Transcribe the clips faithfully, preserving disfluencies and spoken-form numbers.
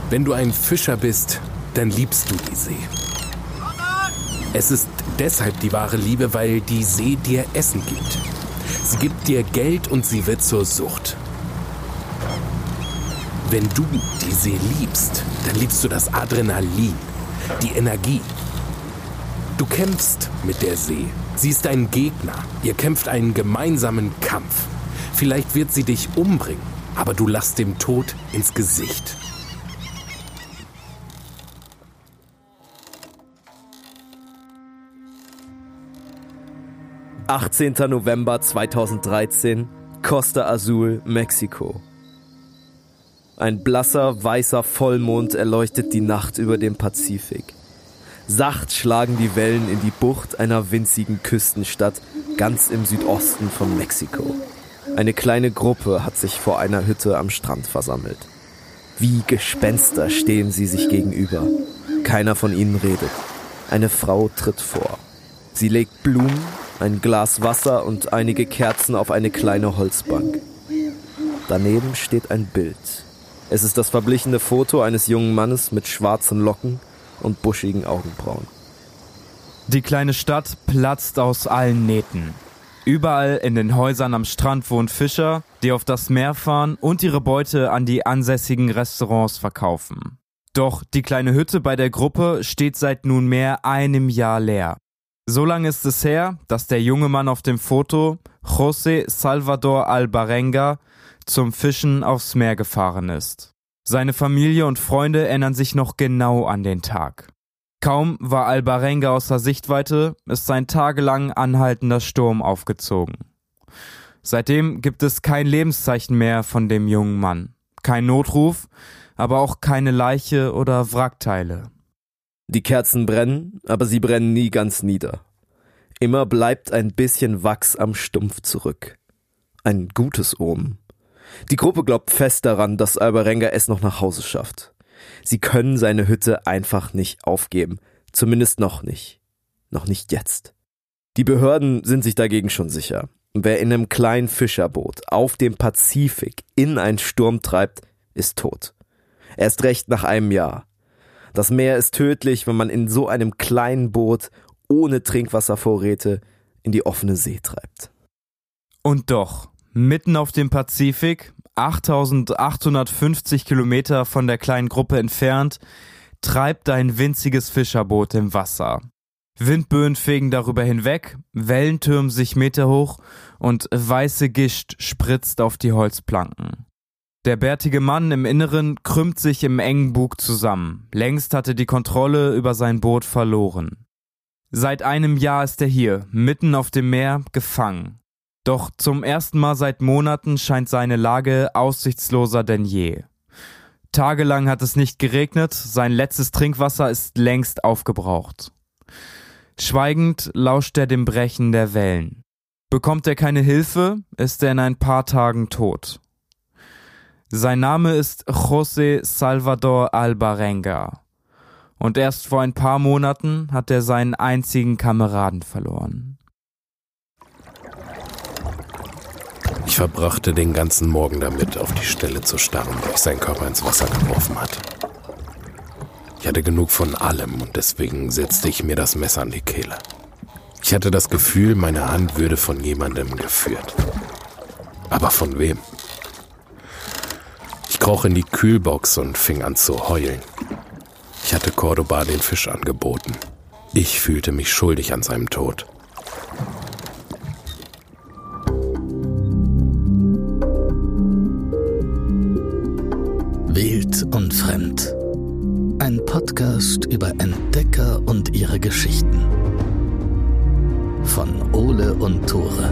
Wenn du ein Fischer bist, dann liebst du die See. Es ist deshalb die wahre Liebe, weil die See dir Essen gibt. Sie gibt dir Geld und sie wird zur Sucht. Wenn du die See liebst, dann liebst du das Adrenalin, die Energie. Du kämpfst mit der See. Sie ist ein Gegner. Ihr kämpft einen gemeinsamen Kampf. Vielleicht wird sie dich umbringen, aber du lachst dem Tod ins Gesicht. achtzehnter November zweitausenddreizehn, Costa Azul, Mexiko. Ein blasser, weißer Vollmond erleuchtet die Nacht über dem Pazifik. Sacht schlagen die Wellen in die Bucht einer winzigen Küstenstadt ganz im Südosten von Mexiko. Eine kleine Gruppe hat sich vor einer Hütte am Strand versammelt. Wie Gespenster stehen sie sich gegenüber. Keiner von ihnen redet. Eine Frau tritt vor. Sie legt Blumen, ein Glas Wasser und einige Kerzen auf eine kleine Holzbank. Daneben steht ein Bild. Es ist das verblichene Foto eines jungen Mannes mit schwarzen Locken und buschigen Augenbrauen. Die kleine Stadt platzt aus allen Nähten. Überall in den Häusern am Strand wohnen Fischer, die auf das Meer fahren und ihre Beute an die ansässigen Restaurants verkaufen. Doch die kleine Hütte bei der Gruppe steht seit nunmehr einem Jahr leer. So lange ist es her, dass der junge Mann auf dem Foto, José Salvador Alvarenga, zum Fischen aufs Meer gefahren ist. Seine Familie und Freunde erinnern sich noch genau an den Tag. Kaum war Alvarenga außer Sichtweite, ist sein tagelang anhaltender Sturm aufgezogen. Seitdem gibt es kein Lebenszeichen mehr von dem jungen Mann. Kein Notruf, aber auch keine Leiche oder Wrackteile. Die Kerzen brennen, aber sie brennen nie ganz nieder. Immer bleibt ein bisschen Wachs am Stumpf zurück. Ein gutes Omen. Die Gruppe glaubt fest daran, dass Alvarenga es noch nach Hause schafft. Sie können seine Hütte einfach nicht aufgeben. Zumindest noch nicht. Noch nicht jetzt. Die Behörden sind sich dagegen schon sicher. Wer in einem kleinen Fischerboot auf dem Pazifik in einen Sturm treibt, ist tot. Erst recht nach einem Jahr. Das Meer ist tödlich, wenn man in so einem kleinen Boot ohne Trinkwasservorräte in die offene See treibt. Und doch, mitten auf dem Pazifik, achttausendachthundertfünfzig Kilometer von der kleinen Gruppe entfernt, treibt ein winziges Fischerboot im Wasser. Windböen fegen darüber hinweg, Wellen türmen sich meterhoch und weiße Gischt spritzt auf die Holzplanken. Der bärtige Mann im Inneren krümmt sich im engen Bug zusammen. Längst hatte die Kontrolle über sein Boot verloren. Seit einem Jahr ist er hier, mitten auf dem Meer, gefangen. Doch zum ersten Mal seit Monaten scheint seine Lage aussichtsloser denn je. Tagelang hat es nicht geregnet, sein letztes Trinkwasser ist längst aufgebraucht. Schweigend lauscht er dem Brechen der Wellen. Bekommt er keine Hilfe, ist er in ein paar Tagen tot. Sein Name ist José Salvador Alvarenga. Und erst vor ein paar Monaten hat er seinen einzigen Kameraden verloren. Ich verbrachte den ganzen Morgen damit, auf die Stelle zu starren, wo ich seinen Körper ins Wasser geworfen hatte. Ich hatte genug von allem und deswegen setzte ich mir das Messer an die Kehle. Ich hatte das Gefühl, meine Hand würde von jemandem geführt. Aber von wem? Ich kroch in die Kühlbox und fing an zu heulen. Ich hatte Cordoba den Fisch angeboten. Ich fühlte mich schuldig an seinem Tod. Wild und Fremd. Ein Podcast über Entdecker und ihre Geschichten. Von Ole und Tore.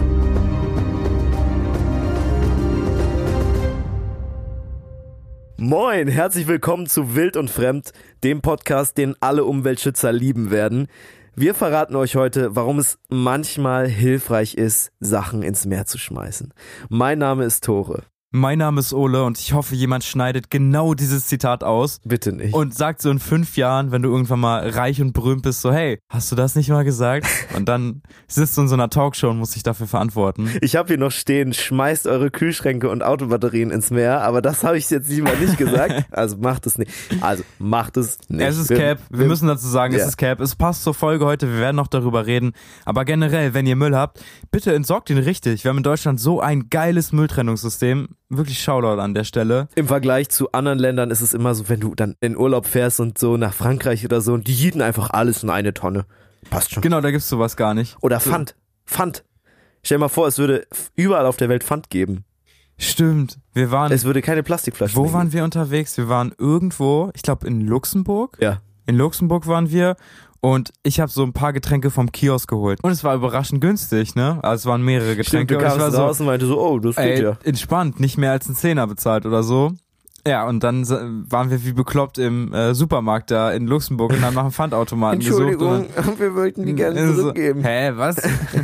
Moin, herzlich willkommen zu Wild und Fremd, dem Podcast, den alle Umweltschützer lieben werden. Wir verraten euch heute, warum es manchmal hilfreich ist, Sachen ins Meer zu schmeißen. Mein Name ist Tore. Mein Name ist Ole und ich hoffe, jemand schneidet genau dieses Zitat aus. Bitte nicht. Und sagt so in fünf Jahren, wenn du irgendwann mal reich und berühmt bist, so, hey, hast du das nicht mal gesagt? Und dann sitzt du in so einer Talkshow und musst dich dafür verantworten. Ich habe hier noch stehen, schmeißt eure Kühlschränke und Autobatterien ins Meer, aber das habe ich jetzt mal nicht gesagt. Also macht es nicht. Also macht es nicht. Es ist Cap. Wir, wir müssen dazu sagen, ja. es ist Cap. Es passt zur Folge heute, wir werden noch darüber reden. Aber generell, wenn ihr Müll habt, bitte entsorgt ihn richtig. Wir haben in Deutschland so ein geiles Mülltrennungssystem. Wirklich Shoutout an der Stelle. Im Vergleich zu anderen Ländern ist es immer so, wenn du dann in Urlaub fährst und so nach Frankreich oder so und die jieden einfach alles in eine Tonne. Passt schon. Genau, da gibt's sowas gar nicht. Oder Pfand. Pfand. Stell dir mal vor, es würde überall auf der Welt Pfand geben. Stimmt. Wir waren. Es würde keine Plastikflaschen Wo mehr waren geben. wir unterwegs? Wir waren irgendwo, ich glaube in Luxemburg. Ja. In Luxemburg waren wir. Und ich habe so ein paar Getränke vom Kiosk geholt. Und es war überraschend günstig, ne? Also es waren mehrere Getränke. Stimmt, du kamst war so, raus und meinte so, oh, das geht ey, ja. Entspannt, nicht mehr als einen Zehner bezahlt oder so. Ja, und dann waren wir wie bekloppt im äh, Supermarkt da in Luxemburg und haben nach einem Pfandautomaten gesucht. Entschuldigung, wir wollten die gerne zurückgeben. So, hä, was?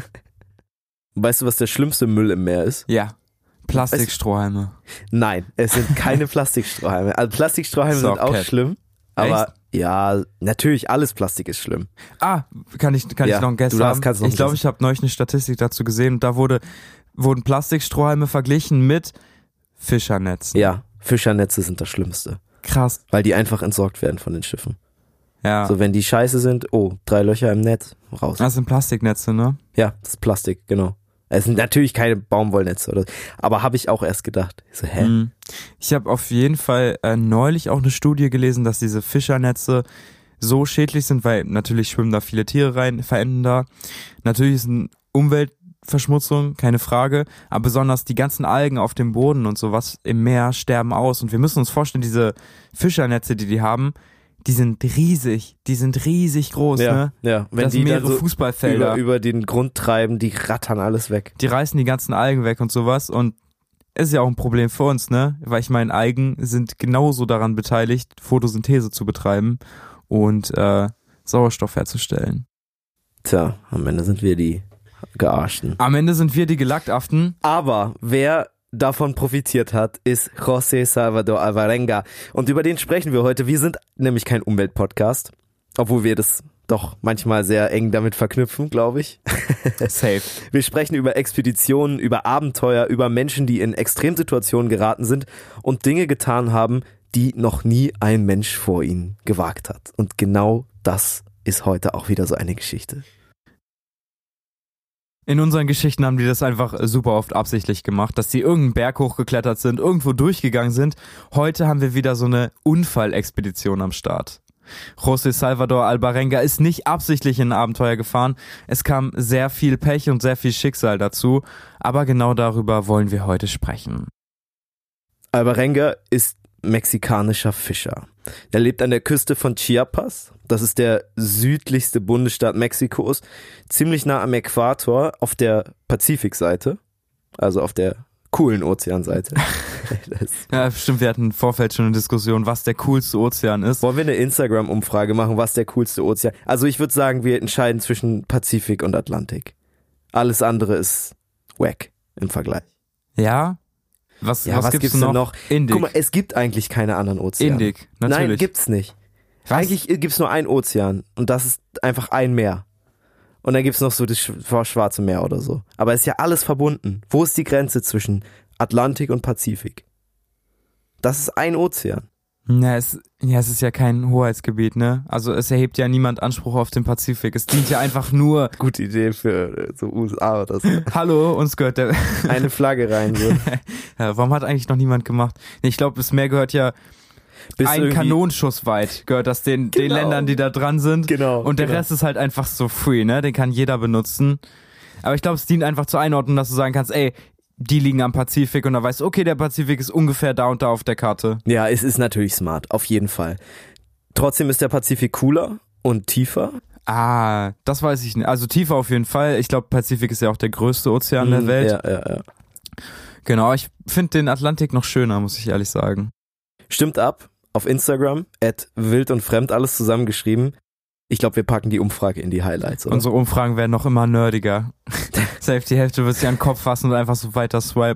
Weißt du, was der schlimmste Müll im Meer ist? Ja, Plastikstrohhalme. Nein, es sind keine Plastikstrohhalme. Also Plastikstrohhalme sind auch Softcat. schlimm, aber Echt? ja, natürlich, alles Plastik ist schlimm. Ah, kann ich, kann Ja, ich noch einen Guess du darfst- haben? kannst noch Ich glaube, einen ich habe neulich eine Statistik dazu gesehen und da wurde, wurden Plastikstrohhalme verglichen mit Fischernetzen. Ja, Fischernetze sind das Schlimmste, Krass. weil die einfach entsorgt werden von den Schiffen. Ja. So, wenn die scheiße sind, oh, drei Löcher im Netz, raus. Das sind Plastiknetze, ne? Ja, das ist Plastik, genau. Es sind natürlich keine Baumwollnetze, oder, aber habe ich auch erst gedacht. Ich so, hä? Mhm. Ich habe auf jeden Fall äh, neulich auch eine Studie gelesen, dass diese Fischernetze so schädlich sind, weil natürlich schwimmen da viele Tiere rein, verenden da. Natürlich ist eine Umweltverschmutzung, keine Frage, aber besonders die ganzen Algen auf dem Boden und sowas im Meer sterben aus und wir müssen uns vorstellen, diese Fischernetze, die die haben, die sind riesig, die sind riesig groß, Ja, ne? ja. Wenn das die sind dann mehrere so Fußballfelder. über, über den Grund treiben, die rattern alles weg. Die reißen die ganzen Algen weg und sowas und ist ja auch ein Problem für uns, ne? Weil ich meine, Algen sind genauso daran beteiligt, Photosynthese zu betreiben und äh, Sauerstoff herzustellen. Tja, am Ende sind wir die Gearschten. Am Ende sind wir die Gelackaften. Aber wer davon profitiert hat, ist José Salvador Alvarenga. Und über den sprechen wir heute. Wir sind nämlich kein Umweltpodcast, obwohl wir das doch manchmal sehr eng damit verknüpfen, glaube ich. Safe. Wir sprechen über Expeditionen, über Abenteuer, über Menschen, die in Extremsituationen geraten sind und Dinge getan haben, die noch nie ein Mensch vor ihnen gewagt hat. Und genau das ist heute auch wieder so eine Geschichte. In unseren Geschichten haben die das einfach super oft absichtlich gemacht, dass sie irgendeinen Berg hochgeklettert sind, irgendwo durchgegangen sind. Heute haben wir wieder so eine Unfallexpedition am Start. José Salvador Alvarenga ist nicht absichtlich in ein Abenteuer gefahren. Es kam sehr viel Pech und sehr viel Schicksal dazu. Aber genau darüber wollen wir heute sprechen. Alvarenga ist mexikanischer Fischer. Er lebt an der Küste von Chiapas. Das ist der südlichste Bundesstaat Mexikos. Ziemlich nah am Äquator auf der Pazifikseite. Also auf der coolen Ozeanseite. Das Ja, stimmt, wir hatten im Vorfeld schon eine Diskussion, was der coolste Ozean ist. Wollen wir eine Instagram-Umfrage machen, was der coolste Ozean? Also ich würde sagen, wir entscheiden zwischen Pazifik und Atlantik. Alles andere ist wack im Vergleich. Ja? Was, Ja, was, was gibt's, gibt's denn noch? Indik. Guck mal, es gibt eigentlich keine anderen Ozeane. Indik, natürlich. Nein, gibt's nicht. Was? Eigentlich gibt's nur ein Ozean und das ist einfach ein Meer. Und dann gibt's noch so das Sch- Schwarze Meer oder so. Aber es ist ja alles verbunden. Wo ist die Grenze zwischen Atlantik und Pazifik? Das ist ein Ozean. Na, es, ja, es ist ja kein Hoheitsgebiet, ne? Also es erhebt ja niemand Anspruch auf den Pazifik. Es dient ja einfach nur, Gute Idee für äh, so U S A oder so. hallo, uns gehört der... Eine Flagge rein. So. Ja, warum hat eigentlich noch niemand gemacht? Nee, ich glaube, das Meer gehört ja Bis ein irgendwie- Kanonschuss weit, gehört das den, den Genau. Ländern, die da dran sind. Genau. Und der genau. Rest ist halt einfach so free, ne? Den kann jeder benutzen. Aber ich glaube, es dient einfach zur Einordnung, dass du sagen kannst, ey, die liegen am Pazifik und da weißt du, okay, der Pazifik ist ungefähr da und da auf der Karte. Ja, es ist natürlich smart, auf jeden Fall. Trotzdem ist der Pazifik cooler und tiefer. Ah, das weiß ich nicht. Also tiefer auf jeden Fall. Ich glaube, Pazifik ist ja auch der größte Ozean der Mhm, Welt. Ja, ja, ja. Genau, ich finde den Atlantik noch schöner, muss ich ehrlich sagen. Stimmt ab. Auf Instagram, at wild und fremd, alles zusammengeschrieben. Ich glaube, wir packen die Umfrage in die Highlights, oder? Unsere Umfragen werden noch immer nerdiger. Safe, die Hälfte wird sich an den Kopf fassen und einfach so weiter swipen.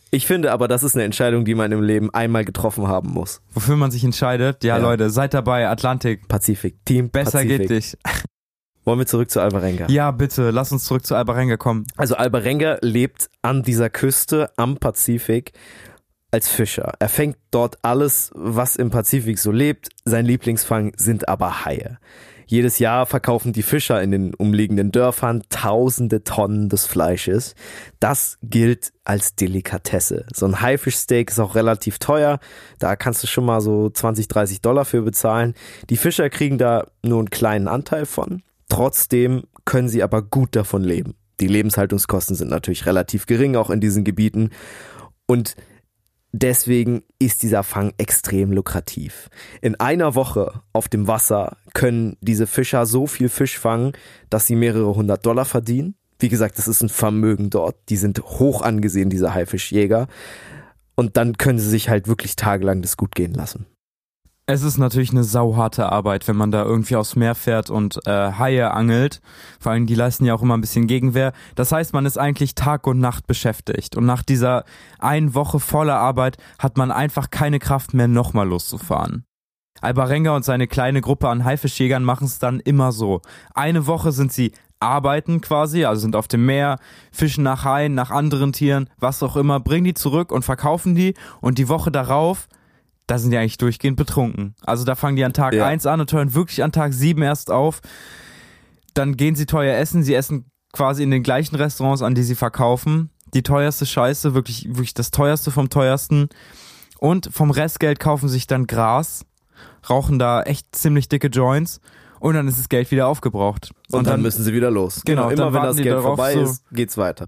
Ich finde aber, das ist eine Entscheidung, die man im Leben einmal getroffen haben muss. Wofür man sich entscheidet? Ja, Ja. Leute, seid dabei, Atlantik. Pazifik, Team Besser Pazifik. geht nicht. Wollen wir zurück zu Alvarenga? Ja, bitte, lass uns zurück zu Alvarenga kommen. Also Alvarenga lebt an dieser Küste am Pazifik als Fischer. Er fängt dort alles, was im Pazifik so lebt. Sein Lieblingsfang sind aber Haie. Jedes Jahr verkaufen die Fischer in den umliegenden Dörfern tausende Tonnen des Fleisches. Das gilt als Delikatesse. So ein Haifischsteak ist auch relativ teuer. Da kannst du schon mal so zwanzig, dreißig Dollar für bezahlen. Die Fischer kriegen da nur einen kleinen Anteil von. Trotzdem können sie aber gut davon leben. Die Lebenshaltungskosten sind natürlich relativ gering, auch in diesen Gebieten. Und deswegen ist dieser Fang extrem lukrativ. In einer Woche auf dem Wasser können diese Fischer so viel Fisch fangen, dass sie mehrere hundert Dollar verdienen. Wie gesagt, das ist ein Vermögen dort. Die sind hoch angesehen, diese Haifischjäger. Und dann können sie sich halt wirklich tagelang das gut gehen lassen. Es ist natürlich eine sauharte Arbeit, wenn man da irgendwie aufs Meer fährt und äh, Haie angelt. Vor allem, die leisten ja auch immer ein bisschen Gegenwehr. Das heißt, man ist eigentlich Tag und Nacht beschäftigt. Und nach dieser einen Woche voller Arbeit hat man einfach keine Kraft mehr, nochmal loszufahren. Alvarenga und seine kleine Gruppe an Haifischjägern machen es dann immer so. Eine Woche sind sie arbeiten quasi, also sind auf dem Meer, fischen nach Haien, nach anderen Tieren, was auch immer, bringen die zurück und verkaufen die. Und die Woche darauf, da sind die eigentlich durchgehend betrunken. Also da fangen die an Tag Ja. eins an und hören wirklich an Tag sieben erst auf. Dann gehen sie teuer essen. Sie essen quasi in den gleichen Restaurants, an die sie verkaufen. Die teuerste Scheiße, wirklich, wirklich das teuerste vom teuersten. Und vom Restgeld kaufen sich dann Gras, rauchen da echt ziemlich dicke Joints und dann ist das Geld wieder aufgebraucht. Und, und dann, dann müssen sie wieder los. Genau, immer dann wenn warten das die Geld darauf, vorbei so. ist, geht's weiter.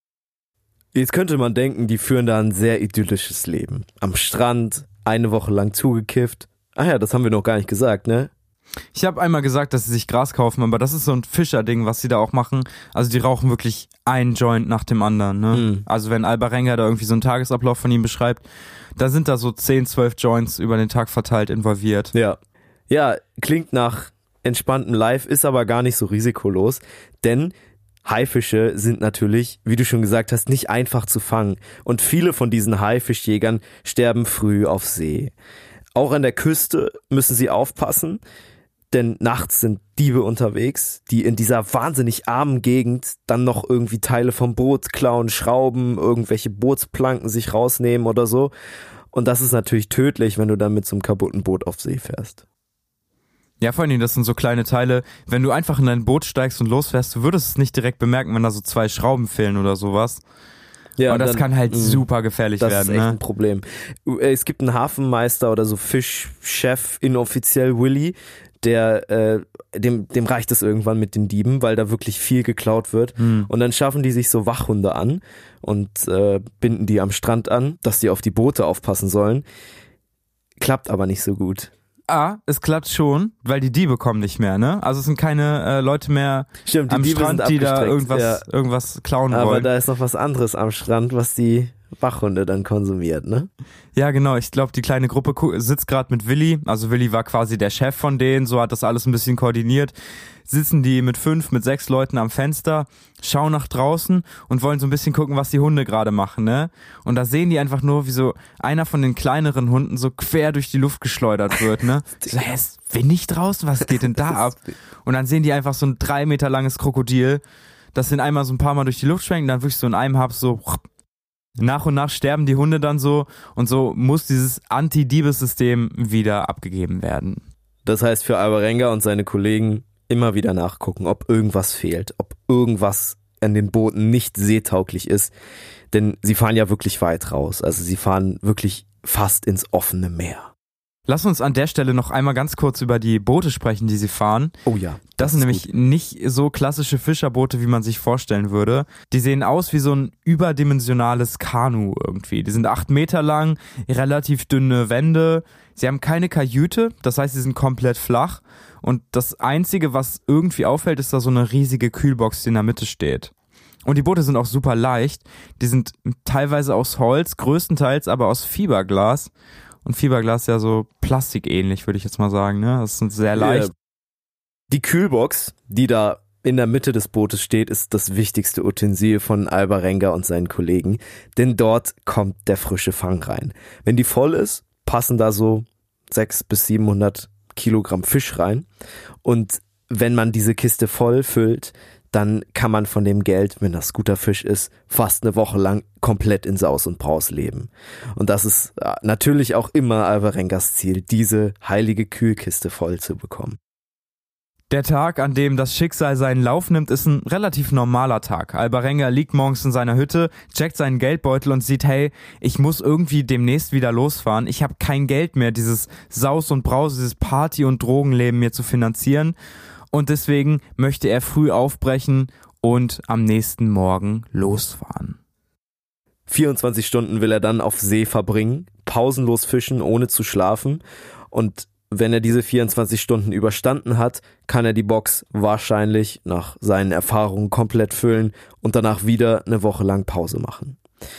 Jetzt könnte man denken, die führen da ein sehr idyllisches Leben. Am Strand, eine Woche lang zugekifft. Ach ja, das haben wir noch gar nicht gesagt, ne? Ich habe einmal gesagt, dass sie sich Gras kaufen, aber das ist so ein Fischerding, was sie da auch machen. Also die rauchen wirklich einen Joint nach dem anderen, ne? Mhm. Also wenn Alvarenga da irgendwie so einen Tagesablauf von ihm beschreibt, da sind da so zehn, zwölf Joints über den Tag verteilt involviert. Ja. Ja, klingt nach entspanntem Life, ist aber gar nicht so risikolos, denn Haifische sind natürlich, wie du schon gesagt hast, nicht einfach zu fangen. Und viele von diesen Haifischjägern sterben früh auf See. Auch an der Küste müssen sie aufpassen, denn nachts sind Diebe unterwegs, die in dieser wahnsinnig armen Gegend dann noch irgendwie Teile vom Boot klauen, schrauben, irgendwelche Bootsplanken sich rausnehmen oder so. Und das ist natürlich tödlich, wenn du dann mit so einem kaputten Boot auf See fährst. Ja, vor allem, das sind so kleine Teile. Wenn du einfach in dein Boot steigst und losfährst, du würdest es nicht direkt bemerken, wenn da so zwei Schrauben fehlen oder sowas. Ja, und das dann, kann halt mh, super gefährlich das werden. ist echt Ne? ein Problem. Es gibt einen Hafenmeister oder so Fischchef, inoffiziell Willy, der äh, dem, dem reicht es irgendwann mit den Dieben, weil da wirklich viel geklaut wird. Hm. Und dann schaffen die sich so Wachhunde an und äh, binden die am Strand an, dass die auf die Boote aufpassen sollen. Klappt aber nicht so gut. Ah, es klappt schon, weil die Diebe kommen nicht mehr, ne? Also es sind keine äh, Leute mehr Stimmt, die am Diebe Strand, sind die da abgestreckt, irgendwas, ja. irgendwas klauen Aber wollen. da ist noch was anderes am Strand, was die Wachhunde dann konsumiert, ne? Ja, genau. Ich glaube, die kleine Gruppe gu- sitzt gerade mit Willi. Also Willi war quasi der Chef von denen, so hat das alles ein bisschen koordiniert. Sitzen die mit fünf, mit sechs Leuten am Fenster, schauen nach draußen und wollen so ein bisschen gucken, was die Hunde gerade machen, ne? Und da sehen die einfach nur, wie so einer von den kleineren Hunden so quer durch die Luft geschleudert wird, ne? So, hä, ist windig draußen? Was geht denn da ab? Und dann sehen die einfach so ein drei Meter langes Krokodil, das den einmal so ein paar Mal durch die Luft schwenkt, dann wirklich so in einem Hab so nach und nach sterben die Hunde dann so und so muss dieses Anti-Diebes-System wieder abgegeben werden. Das heißt für Alvarenga und seine Kollegen immer wieder nachgucken, ob irgendwas fehlt, ob irgendwas an den Booten nicht seetauglich ist, denn sie fahren ja wirklich weit raus, also sie fahren wirklich fast ins offene Meer. Lass uns an der Stelle noch einmal ganz kurz über die Boote sprechen, die sie fahren. Oh ja. Das, das sind nämlich gut. Nicht so klassische Fischerboote, wie man sich vorstellen würde. Die sehen aus wie so ein überdimensionales Kanu irgendwie. Die sind acht Meter lang, relativ dünne Wände. Sie haben keine Kajüte, das heißt, sie sind komplett flach. Und das Einzige, was irgendwie auffällt, ist da so eine riesige Kühlbox, die in der Mitte steht. Und die Boote sind auch super leicht. Die sind teilweise aus Holz, größtenteils aber aus Fiberglas. Und Fiberglas ist ja so plastikähnlich, würde ich jetzt mal sagen, ne? Das sind sehr leicht. Die Kühlbox, die da in der Mitte des Bootes steht, ist das wichtigste Utensil von Alvarenga und seinen Kollegen, denn dort kommt der frische Fang rein. Wenn die voll ist, passen da so sechshundert bis siebenhundert Kilogramm Fisch rein, und wenn man diese Kiste voll füllt, dann kann man von dem Geld, wenn das guter Fisch ist, fast eine Woche lang komplett in Saus und Braus leben. Und das ist natürlich auch immer Alvarengas Ziel, diese heilige Kühlkiste voll zu bekommen. Der Tag, an dem das Schicksal seinen Lauf nimmt, ist ein relativ normaler Tag. Alvarenga liegt morgens in seiner Hütte, checkt seinen Geldbeutel und sieht, hey, ich muss irgendwie demnächst wieder losfahren. Ich habe kein Geld mehr, dieses Saus und Braus, dieses Party- und Drogenleben mir zu finanzieren. Und deswegen möchte er früh aufbrechen und am nächsten Morgen losfahren. vierundzwanzig Stunden will er dann auf See verbringen, pausenlos fischen, ohne zu schlafen. Und wenn er diese vierundzwanzig Stunden überstanden hat, kann er die Box wahrscheinlich nach seinen Erfahrungen komplett füllen und danach wieder eine Woche lang Pause machen.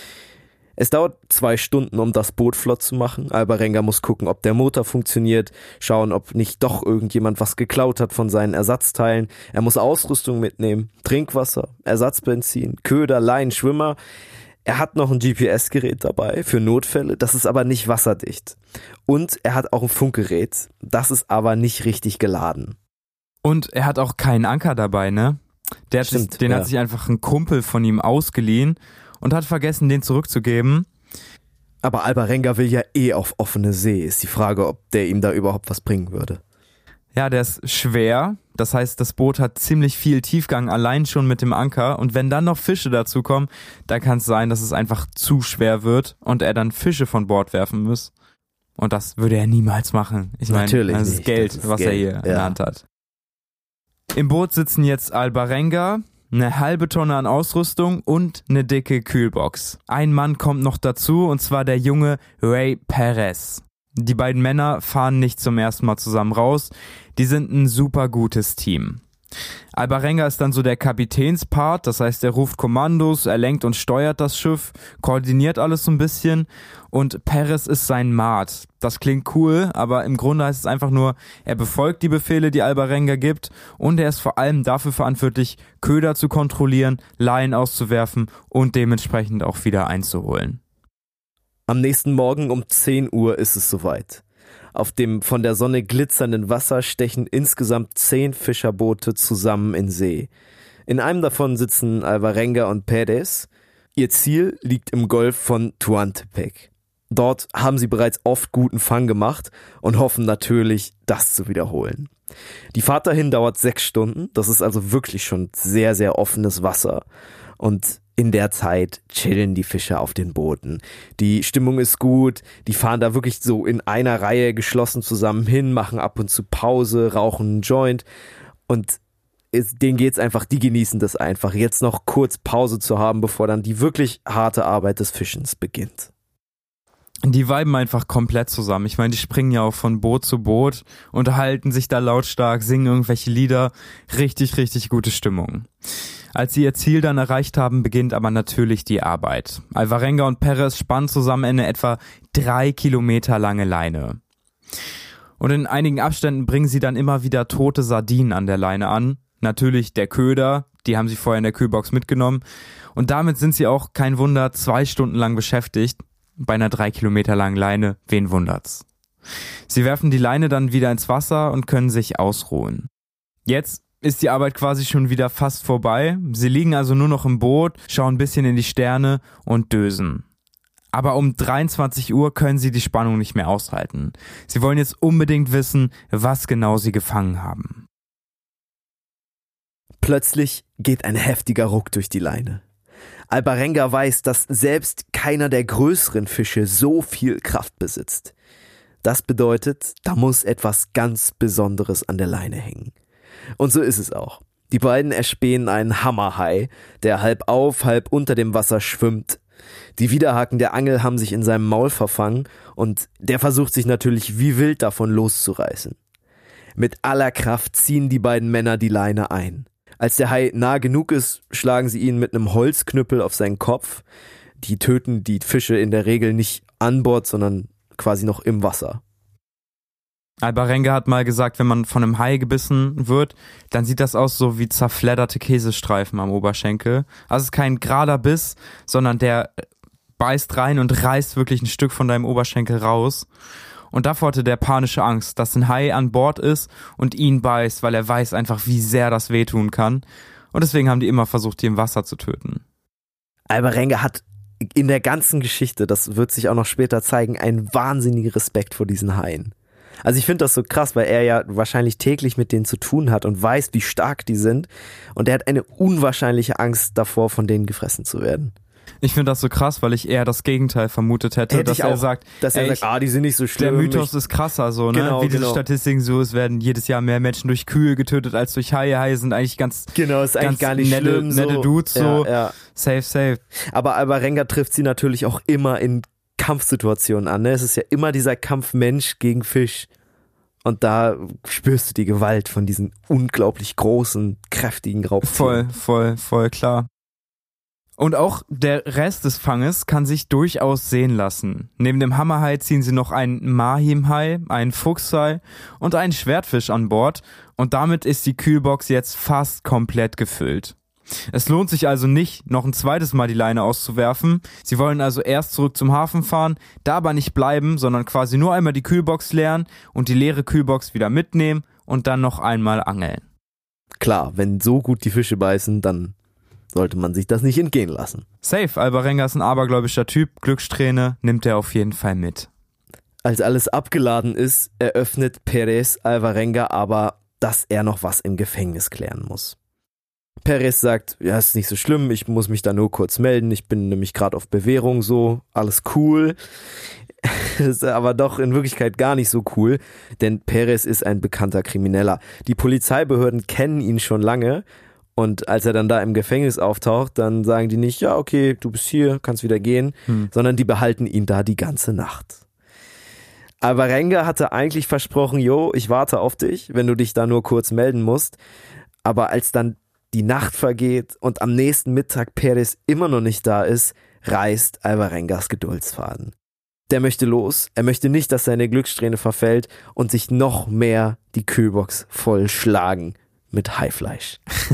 Es dauert zwei Stunden, um das Boot flott zu machen. Alvarenga muss gucken, ob der Motor funktioniert, schauen, ob nicht doch irgendjemand was geklaut hat von seinen Ersatzteilen. Er muss Ausrüstung mitnehmen, Trinkwasser, Ersatzbenzin, Köder, Leinen, Schwimmer. Er hat noch ein G P S-Gerät dabei für Notfälle, das ist aber nicht wasserdicht. Und er hat auch ein Funkgerät, das ist aber nicht richtig geladen. Und er hat auch keinen Anker dabei, ne? Der hat Stimmt, sich, den ja. hat sich einfach ein Kumpel von ihm ausgeliehen und hat vergessen, den zurückzugeben. Aber Alvarenga will ja eh auf offene See. Ist die Frage, ob der ihm da überhaupt was bringen würde. Ja, der ist schwer. Das heißt, das Boot hat ziemlich viel Tiefgang allein schon mit dem Anker. Und wenn dann noch Fische dazukommen, dann kann es sein, dass es einfach zu schwer wird und er dann Fische von Bord werfen muss. Und das würde er niemals machen. Ich meine, Natürlich das ist nicht. Geld, Das ist was Geld. er hier Ja. in der Hand hat. Im Boot sitzen jetzt Alvarenga, eine halbe Tonne an Ausrüstung und eine dicke Kühlbox. Ein Mann kommt noch dazu, und zwar der junge Ray Perez. Die beiden Männer fahren nicht zum ersten Mal zusammen raus, die sind ein super gutes Team. Alvarenga ist dann so der Kapitänspart, das heißt, er ruft Kommandos, er lenkt und steuert das Schiff, koordiniert alles so ein bisschen, und Perez ist sein Maat. Das klingt cool, aber im Grunde heißt es einfach nur, er befolgt die Befehle, die Alvarenga gibt, und er ist vor allem dafür verantwortlich, Köder zu kontrollieren, Leinen auszuwerfen und dementsprechend auch wieder einzuholen. Am nächsten Morgen um zehn Uhr ist es soweit. Auf dem von der Sonne glitzernden Wasser stechen insgesamt zehn Fischerboote zusammen in See. In einem davon sitzen Alvarenga und Perez. Ihr Ziel liegt im Golf von Tehuantepec. Dort haben sie bereits oft guten Fang gemacht und hoffen natürlich, das zu wiederholen. Die Fahrt dahin dauert sechs Stunden, das ist also wirklich schon sehr, sehr offenes Wasser. Und in der Zeit chillen die Fischer auf den Booten. Die Stimmung ist gut, die fahren da wirklich so in einer Reihe geschlossen zusammen hin, machen ab und zu Pause, rauchen einen Joint, und es, denen geht's einfach, die genießen das einfach, jetzt noch kurz Pause zu haben, bevor dann die wirklich harte Arbeit des Fischens beginnt. Die viben einfach komplett zusammen. Ich meine, die springen ja auch von Boot zu Boot, unterhalten sich da lautstark, singen irgendwelche Lieder. Richtig, richtig gute Stimmung. Als sie ihr Ziel dann erreicht haben, beginnt aber natürlich die Arbeit. Alvarenga und Perez spannen zusammen eine etwa drei Kilometer lange Leine. Und in einigen Abständen bringen sie dann immer wieder tote Sardinen an der Leine an. Natürlich der Köder, die haben sie vorher in der Kühlbox mitgenommen. Und damit sind sie auch, kein Wunder, zwei Stunden lang beschäftigt. Bei einer drei Kilometer langen Leine, wen wundert's? Sie werfen die Leine dann wieder ins Wasser und können sich ausruhen. Jetzt ist die Arbeit quasi schon wieder fast vorbei. Sie liegen also nur noch im Boot, schauen ein bisschen in die Sterne und dösen. Aber um dreiundzwanzig Uhr können sie die Spannung nicht mehr aushalten. Sie wollen jetzt unbedingt wissen, was genau sie gefangen haben. Plötzlich geht ein heftiger Ruck durch die Leine. Alvarenga weiß, dass selbst keiner der größeren Fische so viel Kraft besitzt. Das bedeutet, da muss etwas ganz Besonderes an der Leine hängen. Und so ist es auch. Die beiden erspähen einen Hammerhai, der halb auf, halb unter dem Wasser schwimmt. Die Widerhaken der Angel haben sich in seinem Maul verfangen und der versucht sich natürlich wie wild davon loszureißen. Mit aller Kraft ziehen die beiden Männer die Leine ein. Als der Hai nah genug ist, schlagen sie ihn mit einem Holzknüppel auf seinen Kopf. Die töten die Fische in der Regel nicht an Bord, sondern quasi noch im Wasser. Alvarenga hat mal gesagt, wenn man von einem Hai gebissen wird, dann sieht das aus so wie zerfledderte Käsestreifen am Oberschenkel. Also es ist kein gerader Biss, sondern der beißt rein und reißt wirklich ein Stück von deinem Oberschenkel raus. Und davor hatte der panische Angst, dass ein Hai an Bord ist und ihn beißt, weil er weiß einfach, wie sehr das wehtun kann. Und deswegen haben die immer versucht, ihn im Wasser zu töten. Alvarenga hat in der ganzen Geschichte, das wird sich auch noch später zeigen, einen wahnsinnigen Respekt vor diesen Haien. Also ich finde das so krass, weil er ja wahrscheinlich täglich mit denen zu tun hat und weiß, wie stark die sind. Und er hat eine unwahrscheinliche Angst davor, von denen gefressen zu werden. Ich finde das so krass, weil ich eher das Gegenteil vermutet hätte, Hätte dass ich er auch, sagt, dass er ey, sagt, ah, die sind nicht so schlimm. Der Mythos ist krasser, so, ne? Genau, Wie diese genau. Statistiken so, es werden jedes Jahr mehr Menschen durch Kühe getötet als durch Haie. Haie sind eigentlich ganz, genau, ist eigentlich ganz gar nicht nette, schlimm. nette so. Dudes, so. Ja, ja. Safe, safe. Aber Alvarenga trifft sie natürlich auch immer in Kampfsituationen an. Ne? Es ist ja immer dieser Kampf Mensch gegen Fisch. Und da spürst du die Gewalt von diesen unglaublich großen, kräftigen Raubtieren. Voll, voll, voll klar. Und auch der Rest des Fanges kann sich durchaus sehen lassen. Neben dem Hammerhai ziehen sie noch einen Mahimhai, einen Fuchshai und einen Schwertfisch an Bord. Und damit ist die Kühlbox jetzt fast komplett gefüllt. Es lohnt sich also nicht, noch ein zweites Mal die Leine auszuwerfen. Sie wollen also erst zurück zum Hafen fahren, da aber nicht bleiben, sondern quasi nur einmal die Kühlbox leeren und die leere Kühlbox wieder mitnehmen und dann noch einmal angeln. Klar, wenn so gut die Fische beißen, dann sollte man sich das nicht entgehen lassen. Safe, Alvarenga ist ein abergläubischer Typ, Glückssträhne nimmt er auf jeden Fall mit. Als alles abgeladen ist, eröffnet Perez Alvarenga aber, dass er noch was im Gefängnis klären muss. Perez sagt, ja, ist nicht so schlimm, ich muss mich da nur kurz melden, ich bin nämlich gerade auf Bewährung, so, alles cool. Das ist aber doch in Wirklichkeit gar nicht so cool, denn Perez ist ein bekannter Krimineller. Die Polizeibehörden kennen ihn schon lange und als er dann da im Gefängnis auftaucht, dann sagen die nicht, ja, okay, du bist hier, kannst wieder gehen, hm. sondern die behalten ihn da die ganze Nacht. Alvarenga hatte eigentlich versprochen, jo, ich warte auf dich, wenn du dich da nur kurz melden musst, aber als dann die Nacht vergeht und am nächsten Mittag Perez immer noch nicht da ist, reißt Alvarengas Geduldsfaden. Der möchte los, er möchte nicht, dass seine Glückssträhne verfällt und sich noch mehr die Kühlbox voll schlagen mit Haifleisch.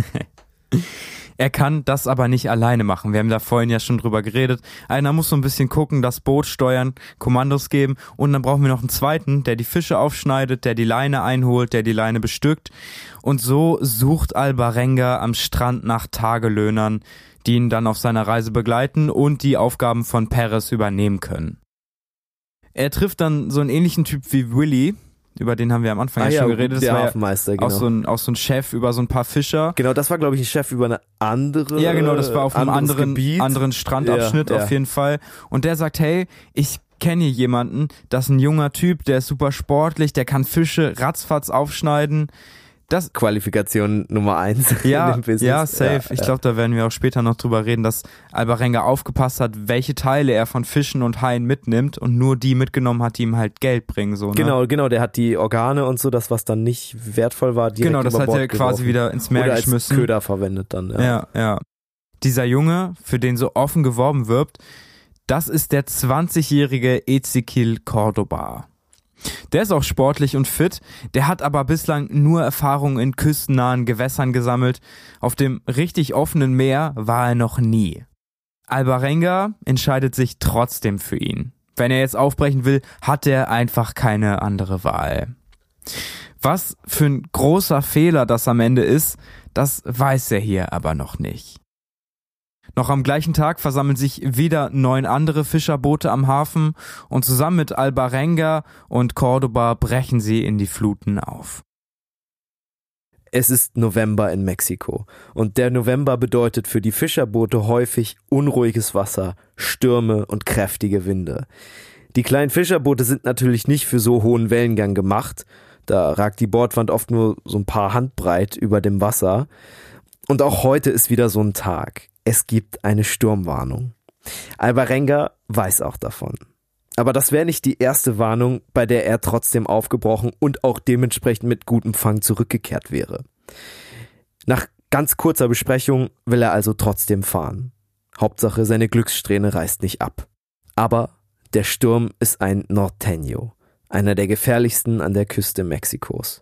Er kann das aber nicht alleine machen. Wir haben da vorhin ja schon drüber geredet. Einer muss so ein bisschen gucken, das Boot steuern, Kommandos geben und dann brauchen wir noch einen zweiten, der die Fische aufschneidet, der die Leine einholt, der die Leine bestückt. Und so sucht Alvarenga am Strand nach Tagelöhnern, die ihn dann auf seiner Reise begleiten und die Aufgaben von Perez übernehmen können. Er trifft dann so einen ähnlichen Typ wie Willy, über den haben wir am Anfang ah, ja schon geredet. Das der war Hafenmeister, ja genau. Auch so, ein, auch so ein Chef über so ein paar Fischer. Genau, das war, glaube ich, ein Chef über eine andere Ja, genau, das war auf einem anderen, Gebiet. anderen Strandabschnitt ja, auf ja. jeden Fall. Und der sagt, hey, ich kenne hier jemanden, das ist ein junger Typ, der ist super sportlich, der kann Fische ratzfatz aufschneiden. Das Qualifikation Nummer eins ja, in dem Business. Ja, safe. Ja, ich ja. glaube, da werden wir auch später noch drüber reden, dass Alvarenga aufgepasst hat, welche Teile er von Fischen und Haien mitnimmt und nur die mitgenommen hat, die ihm halt Geld bringen. So, ne? Genau, genau. Der hat die Organe und so, das, was dann nicht wertvoll war, direkt Genau, das über hat Bord er quasi geworfen. wieder ins Meer Oder geschmissen. als Köder verwendet dann. Ja. ja, ja. Dieser Junge, für den so offen geworben wird, das ist der zwanzigjährige Ezequiel Cordoba. Der ist auch sportlich und fit, der hat aber bislang nur Erfahrung in küstennahen Gewässern gesammelt. Auf dem richtig offenen Meer war er noch nie. Alvarenga entscheidet sich trotzdem für ihn. Wenn er jetzt aufbrechen will, hat er einfach keine andere Wahl. Was für ein großer Fehler das am Ende ist, das weiß er hier aber noch nicht. Noch am gleichen Tag versammeln sich wieder neun andere Fischerboote am Hafen und zusammen mit Alvarenga und Cordoba brechen sie in die Fluten auf. Es ist November in Mexiko und der November bedeutet für die Fischerboote häufig unruhiges Wasser, Stürme und kräftige Winde. Die kleinen Fischerboote sind natürlich nicht für so hohen Wellengang gemacht, da ragt die Bordwand oft nur so ein paar Handbreit über dem Wasser. Und auch heute ist wieder so ein Tag. Es gibt eine Sturmwarnung. Alvarenga weiß auch davon. Aber das wäre nicht die erste Warnung, bei der er trotzdem aufgebrochen und auch dementsprechend mit gutem Fang zurückgekehrt wäre. Nach ganz kurzer Besprechung will er also trotzdem fahren. Hauptsache, seine Glückssträhne reißt nicht ab. Aber der Sturm ist ein Norteño. einer der gefährlichsten an der Küste Mexikos.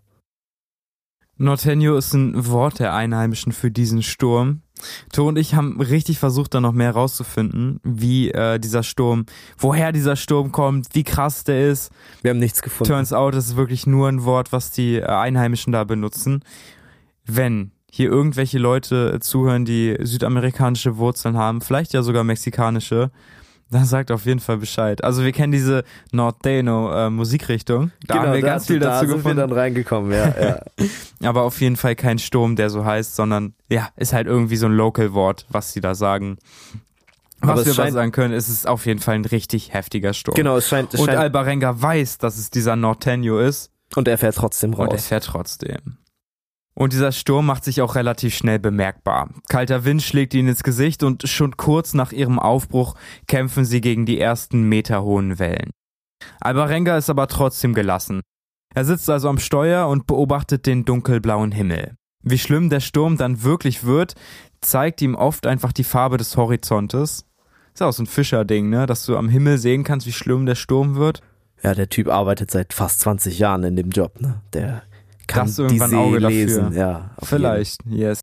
Norteño ist ein Wort der Einheimischen für diesen Sturm. To und ich haben richtig versucht, da noch mehr rauszufinden, wie äh, dieser Sturm, woher dieser Sturm kommt, wie krass der ist. Wir haben nichts gefunden. Turns out, es ist wirklich nur ein Wort, was die äh, Einheimischen da benutzen. Wenn hier irgendwelche Leute zuhören, die südamerikanische Wurzeln haben, vielleicht ja sogar mexikanische, dann sagt auf jeden Fall Bescheid. Also wir kennen diese Norteño-Musikrichtung. Äh, da genau, haben wir da, ganz viel da dazu sind gefunden. wir dann reingekommen, ja, ja. Aber auf jeden Fall kein Sturm, der so heißt, sondern ja, ist halt irgendwie so ein Local-Wort, was sie da sagen. Was Aber wir scheint, was sagen können, ist es auf jeden Fall ein richtig heftiger Sturm. Genau, es scheint... Es und scheint, Alvarenga weiß, dass es dieser Norteño ist. Und er fährt trotzdem raus. Und er fährt trotzdem. Und dieser Sturm macht sich auch relativ schnell bemerkbar. Kalter Wind schlägt ihnen ins Gesicht und schon kurz nach ihrem Aufbruch kämpfen sie gegen die ersten meterhohen Wellen. Alvarenga ist aber trotzdem gelassen. Er sitzt also am Steuer und beobachtet den dunkelblauen Himmel. Wie schlimm der Sturm dann wirklich wird, zeigt ihm oft einfach die Farbe des Horizontes. Ist auch so ein Fischerding, ne? Dass du am Himmel sehen kannst, wie schlimm der Sturm wird. Ja, der Typ arbeitet seit fast zwanzig Jahren in dem Job, ne? Der kann das die irgendwann See Auge lesen. dafür. Ja, Vielleicht, yes.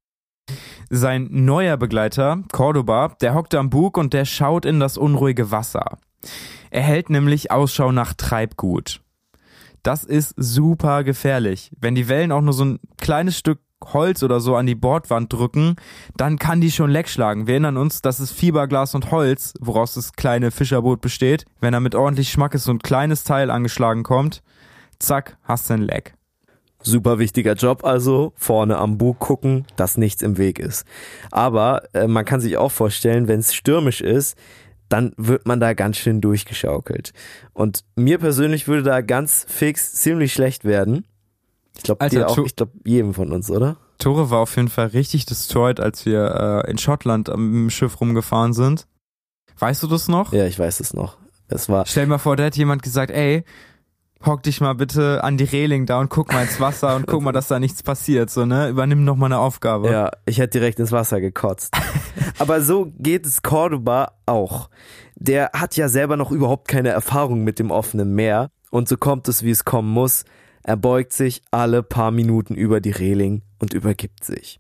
Sein neuer Begleiter, Cordoba, der hockt am Bug und der schaut in das unruhige Wasser. Er hält nämlich Ausschau nach Treibgut. Das ist super gefährlich. Wenn die Wellen auch nur so ein kleines Stück Holz oder so an die Bordwand drücken, dann kann die schon leckschlagen. Wir erinnern uns, das ist Fiberglas und Holz, woraus das kleine Fischerboot besteht. Wenn da mit ordentlich Schmackes so ein kleines Teil angeschlagen kommt, zack, hast du ein Leck. Super wichtiger Job also, vorne am Bug gucken, dass nichts im Weg ist. Aber äh, man kann sich auch vorstellen, wenn es stürmisch ist, dann wird man da ganz schön durchgeschaukelt. Und mir persönlich würde da ganz fix ziemlich schlecht werden. Ich glaube dir auch, ich glaube jedem von uns, oder? Tore war auf jeden Fall richtig destroyed, als wir äh, in Schottland am Schiff rumgefahren sind. Weißt du das noch? Ja, ich weiß es noch. Es war. Stell dir mal vor, da hat jemand gesagt, ey, hock dich mal bitte an die Reling da und guck mal ins Wasser und guck mal, dass da nichts passiert, so, ne? Übernimm noch mal eine Aufgabe. Ja, ich hätte direkt ins Wasser gekotzt. Aber so geht es Cordoba auch. Der hat ja selber noch überhaupt keine Erfahrung mit dem offenen Meer und so kommt es, wie es kommen muss. Er beugt sich alle paar Minuten über die Reling und übergibt sich.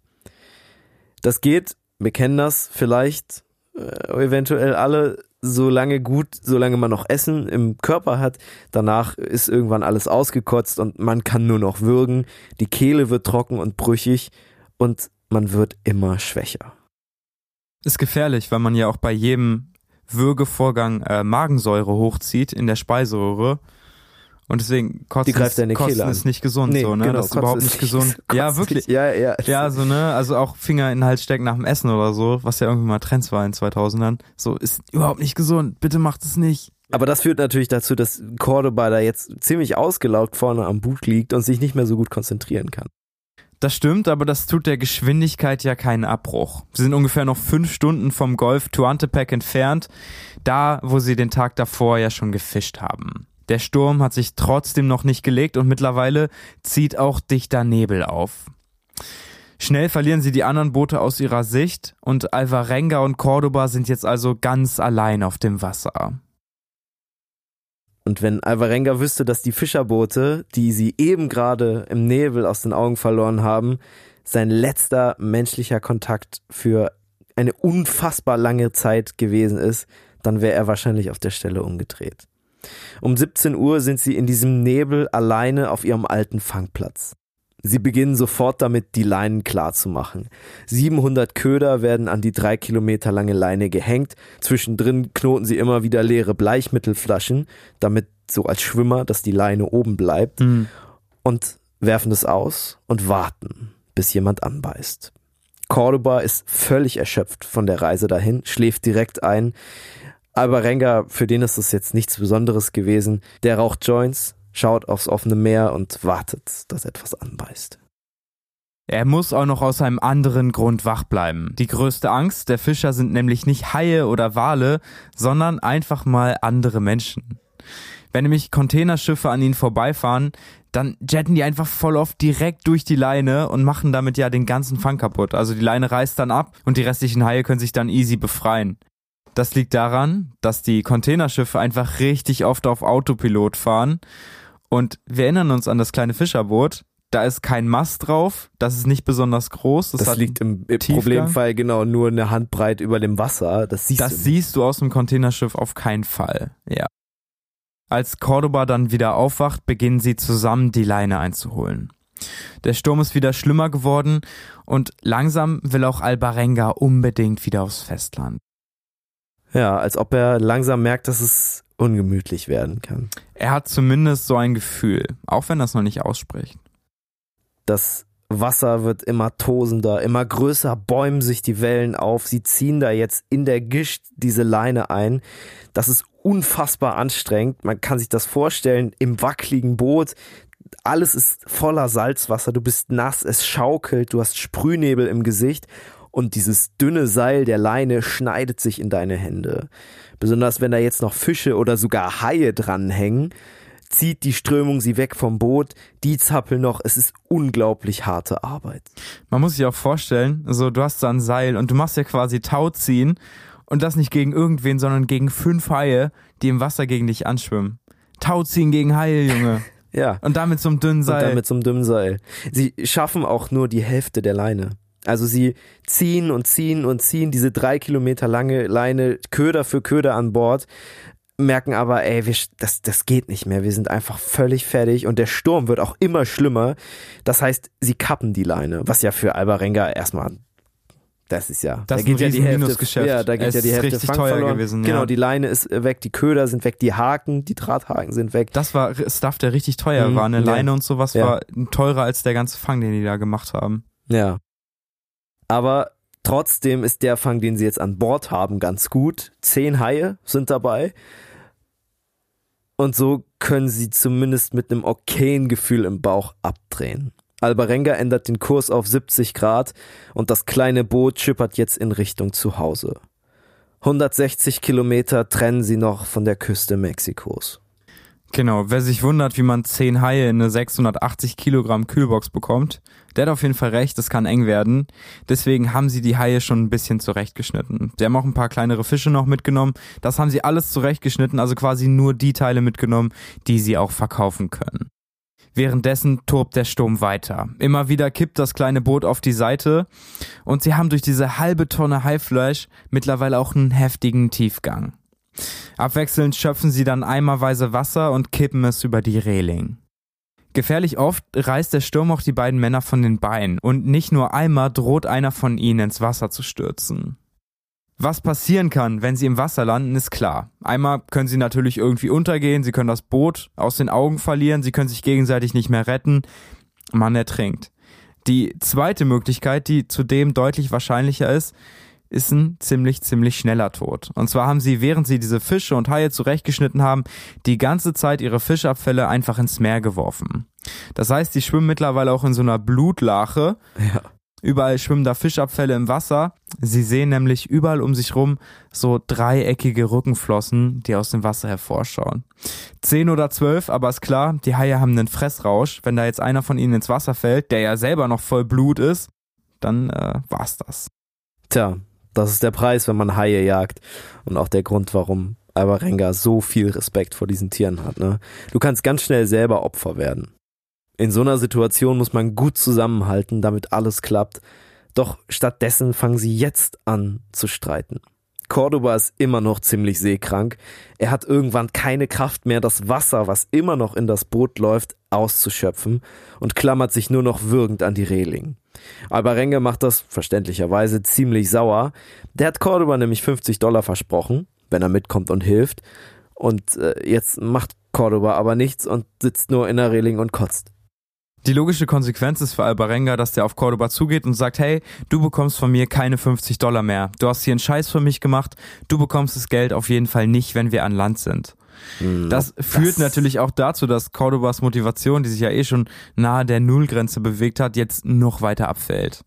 Das geht, wir kennen das vielleicht, äh, eventuell alle, so lange gut, solange man noch Essen im Körper hat. Danach ist irgendwann alles ausgekotzt und man kann nur noch würgen. Die Kehle wird trocken und brüchig und man wird immer schwächer. Ist gefährlich, weil man ja auch bei jedem Würgevorgang äh, Magensäure hochzieht in der Speiseröhre. Und deswegen kotzen, ist, kotzen ist nicht gesund, nee, so, ne? Genau, das ist überhaupt nicht gesund. Ja, wirklich. Ja, ja. Ja, so, ne? Also auch Finger in den Hals stecken nach dem Essen oder so, was ja irgendwie mal Trends war in zweitausendern. So, ist überhaupt nicht gesund. Bitte macht es nicht. Aber das führt natürlich dazu, dass Cordoba da jetzt ziemlich ausgelaugt vorne am Bug liegt und sich nicht mehr so gut konzentrieren kann. Das stimmt, aber das tut der Geschwindigkeit ja keinen Abbruch. Sie sind ungefähr noch fünf Stunden vom Golf Tehuantepec entfernt, da, wo sie den Tag davor ja schon gefischt haben. Der Sturm hat sich trotzdem noch nicht gelegt und mittlerweile zieht auch dichter Nebel auf. Schnell verlieren sie die anderen Boote aus ihrer Sicht und Alvarenga und Cordoba sind jetzt also ganz allein auf dem Wasser. Und wenn Alvarenga wüsste, dass die Fischerboote, die sie eben gerade im Nebel aus den Augen verloren haben, sein letzter menschlicher Kontakt für eine unfassbar lange Zeit gewesen ist, dann wäre er wahrscheinlich auf der Stelle umgedreht. Um siebzehn Uhr sind sie in diesem Nebel alleine auf ihrem alten Fangplatz. Sie beginnen sofort damit, die Leinen klar zu machen. siebenhundert Köder werden an die drei Kilometer lange Leine gehängt. Zwischendrin knoten sie immer wieder leere Bleichmittelflaschen, damit so als Schwimmer, dass die Leine oben bleibt. Mhm. Und werfen es aus und warten, bis jemand anbeißt. Cordoba ist völlig erschöpft von der Reise dahin, schläft direkt ein. Alvarenga, für den ist das jetzt nichts Besonderes gewesen. Der raucht Joints, schaut aufs offene Meer und wartet, dass etwas anbeißt. Er muss auch noch aus einem anderen Grund wach bleiben. Die größte Angst der Fischer sind nämlich nicht Haie oder Wale, sondern einfach mal andere Menschen. Wenn nämlich Containerschiffe an ihnen vorbeifahren, dann jetten die einfach voll oft direkt durch die Leine und machen damit ja den ganzen Fang kaputt. Also die Leine reißt dann ab und die restlichen Haie können sich dann easy befreien. Das liegt daran, dass die Containerschiffe einfach richtig oft auf Autopilot fahren Und wir erinnern uns an das kleine Fischerboot. Da ist kein Mast drauf, das ist nicht besonders groß. Das, das hat liegt im, im Problemfall genau nur eine Handbreit über dem Wasser. Das siehst das du. Das siehst du aus dem Containerschiff auf keinen Fall. Ja. Als Cordoba dann wieder aufwacht, beginnen sie zusammen die Leine einzuholen. Der Sturm ist wieder schlimmer geworden und langsam will auch Alvarenga unbedingt wieder aufs Festland. Ja, als ob er langsam merkt, dass es ungemütlich werden kann. Er hat zumindest so ein Gefühl, auch wenn er es noch nicht ausspricht. Das Wasser wird immer tosender, immer größer bäumen sich die Wellen auf. Sie ziehen da jetzt in der Gischt diese Leine ein. Das ist unfassbar anstrengend. Man kann sich das vorstellen, im wackeligen Boot. Alles ist voller Salzwasser. Du bist nass, es schaukelt, du hast Sprühnebel im Gesicht. Und dieses dünne Seil der Leine schneidet sich in deine Hände. Besonders wenn da jetzt noch Fische oder sogar Haie dranhängen, zieht die Strömung sie weg vom Boot, die zappeln noch, es ist unglaublich harte Arbeit. Man muss sich auch vorstellen, so du hast da ein Seil und du machst ja quasi Tauziehen und das nicht gegen irgendwen, sondern gegen fünf Haie, die im Wasser gegen dich anschwimmen. Tauziehen gegen Haie, Junge. Ja. Und dann mit so einem dünnen Seil. Und dann mit so einem dünnen Seil. Sie schaffen auch nur die Hälfte der Leine. Also sie ziehen und ziehen und ziehen diese drei Kilometer lange Leine Köder für Köder an Bord, merken aber, ey, wir, das, das geht nicht mehr. Wir sind einfach völlig fertig und der Sturm wird auch immer schlimmer. Das heißt, sie kappen die Leine, was ja für Alvarenga erstmal, das ist ja, das da geht ist ein ja die Hälfte, Minusgeschäft. Ja, da geht es ja die ist Hälfte richtig Fang teuer verloren. gewesen. Genau, ja. die Leine ist weg, die Köder sind weg, die Haken, die Drahthaken sind weg. Das war Stuff, der richtig teuer mhm, war. Eine ja. Leine und sowas ja. war teurer als der ganze Fang, den die da gemacht haben. Ja. Aber trotzdem ist der Fang, den sie jetzt an Bord haben, ganz gut. Zehn Haie sind dabei. Und so können sie zumindest mit einem okayen Gefühl im Bauch abdrehen. Alvarenga ändert den Kurs auf siebzig Grad und das kleine Boot schippert jetzt in Richtung Zuhause. hundertsechzig Kilometer trennen sie noch von der Küste Mexikos. Genau, wer sich wundert, wie man zehn Haie in eine sechshundertachtzig Kilogramm Kühlbox bekommt, der hat auf jeden Fall recht, das kann eng werden. Deswegen haben sie die Haie schon ein bisschen zurechtgeschnitten. Sie haben auch ein paar kleinere Fische noch mitgenommen. Das haben sie alles zurechtgeschnitten, also quasi nur die Teile mitgenommen, die sie auch verkaufen können. Währenddessen tobt der Sturm weiter. Immer wieder kippt das kleine Boot auf die Seite und sie haben durch diese halbe Tonne Haifleisch mittlerweile auch einen heftigen Tiefgang. Abwechselnd schöpfen sie dann eimerweise Wasser und kippen es über die Reling. Gefährlich oft reißt der Sturm auch die beiden Männer von den Beinen und nicht nur einmal droht einer von ihnen ins Wasser zu stürzen. Was passieren kann, wenn sie im Wasser landen, ist klar. Einmal können sie natürlich irgendwie untergehen, sie können das Boot aus den Augen verlieren, sie können sich gegenseitig nicht mehr retten, man ertrinkt. Die zweite Möglichkeit, die zudem deutlich wahrscheinlicher ist, ist ein ziemlich, ziemlich schneller Tod. Und zwar haben sie, während sie diese Fische und Haie zurechtgeschnitten haben, die ganze Zeit ihre Fischabfälle einfach ins Meer geworfen. Das heißt, die schwimmen mittlerweile auch in so einer Blutlache. Ja. Überall schwimmen da Fischabfälle im Wasser. Sie sehen nämlich überall um sich rum so dreieckige Rückenflossen, die aus dem Wasser hervorschauen. Zehn oder zwölf, aber ist klar, die Haie haben einen Fressrausch. Wenn da jetzt einer von ihnen ins Wasser fällt, der ja selber noch voll Blut ist, dann äh, war's das. Tja, das ist der Preis, wenn man Haie jagt. Und auch der Grund, warum Alvarenga so viel Respekt vor diesen Tieren hat. Ne? Du kannst ganz schnell selber Opfer werden. In so einer Situation muss man gut zusammenhalten, damit alles klappt. Doch stattdessen fangen sie jetzt an zu streiten. Cordoba ist immer noch ziemlich seekrank. Er hat irgendwann keine Kraft mehr, das Wasser, was immer noch in das Boot läuft, auszuschöpfen und klammert sich nur noch würgend an die Reling. Alvarenga macht das verständlicherweise ziemlich sauer. Der hat Cordoba nämlich fünfzig Dollar versprochen, wenn er mitkommt und hilft. Und äh, jetzt macht Cordoba aber nichts und sitzt nur in der Reling und kotzt. Die logische Konsequenz ist für Alvarenga, dass der auf Cordoba zugeht und sagt, hey, du bekommst von mir keine fünfzig Dollar mehr. Du hast hier einen Scheiß für mich gemacht, du bekommst das Geld auf jeden Fall nicht, wenn wir an Land sind. Mm, das führt das natürlich auch dazu, dass Cordobas Motivation, die sich ja eh schon nahe der Nullgrenze bewegt hat, jetzt noch weiter abfällt.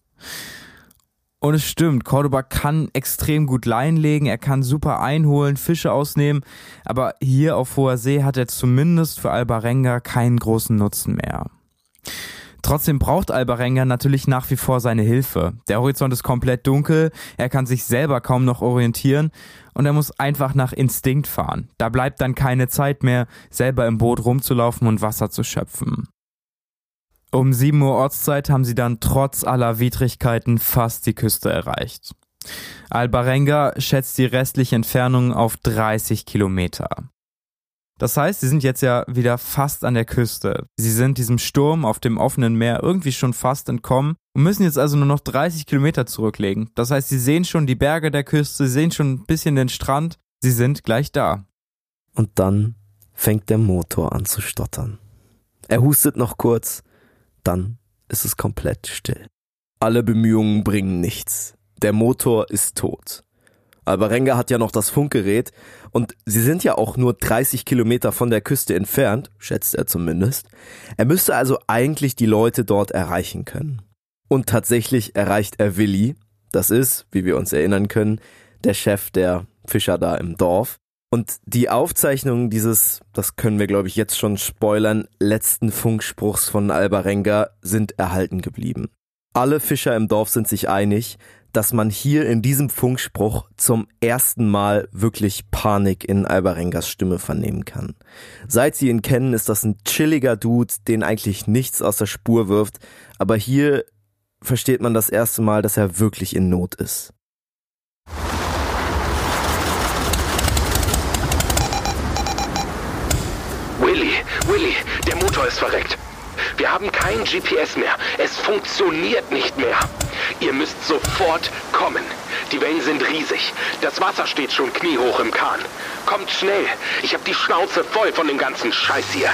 Und es stimmt, Cordoba kann extrem gut Leinen legen, er kann super einholen, Fische ausnehmen, aber hier auf hoher See hat er zumindest für Alvarenga keinen großen Nutzen mehr. Trotzdem braucht Alvarenga natürlich nach wie vor seine Hilfe. Der Horizont ist komplett dunkel, er kann sich selber kaum noch orientieren und er muss einfach nach Instinkt fahren. Da bleibt dann keine Zeit mehr, selber im Boot rumzulaufen und Wasser zu schöpfen. Um sieben Uhr Ortszeit haben sie dann trotz aller Widrigkeiten fast die Küste erreicht. Alvarenga schätzt die restliche Entfernung auf dreißig Kilometer. Das heißt, sie sind jetzt ja wieder fast an der Küste. Sie sind diesem Sturm auf dem offenen Meer irgendwie schon fast entkommen und müssen jetzt also nur noch dreißig Kilometer zurücklegen. Das heißt, sie sehen schon die Berge der Küste, sie sehen schon ein bisschen den Strand, sie sind gleich da. Und dann fängt der Motor an zu stottern. Er hustet noch kurz, dann ist es komplett still. Alle Bemühungen bringen nichts. Der Motor ist tot. Alvarenga hat ja noch das Funkgerät und sie sind ja auch nur dreißig Kilometer von der Küste entfernt, schätzt er zumindest. Er müsste also eigentlich die Leute dort erreichen können. Und tatsächlich erreicht er Willi, das ist, wie wir uns erinnern können, der Chef der Fischer da im Dorf. Und die Aufzeichnungen dieses, das können wir glaube ich jetzt schon spoilern, letzten Funkspruchs von Alvarenga sind erhalten geblieben. Alle Fischer im Dorf sind sich einig, dass man hier in diesem Funkspruch zum ersten Mal wirklich Panik in Alvarengas Stimme vernehmen kann. Seit sie ihn kennen, ist das ein chilliger Dude, den eigentlich nichts aus der Spur wirft, aber hier versteht man das erste Mal, dass er wirklich in Not ist. Willi, Willi, der Motor ist verreckt. Wir haben kein G P S mehr. Es funktioniert nicht mehr. Ihr müsst sofort kommen. Die Wellen sind riesig. Das Wasser steht schon kniehoch im Kahn. Kommt schnell. Ich habe die Schnauze voll von dem ganzen Scheiß hier.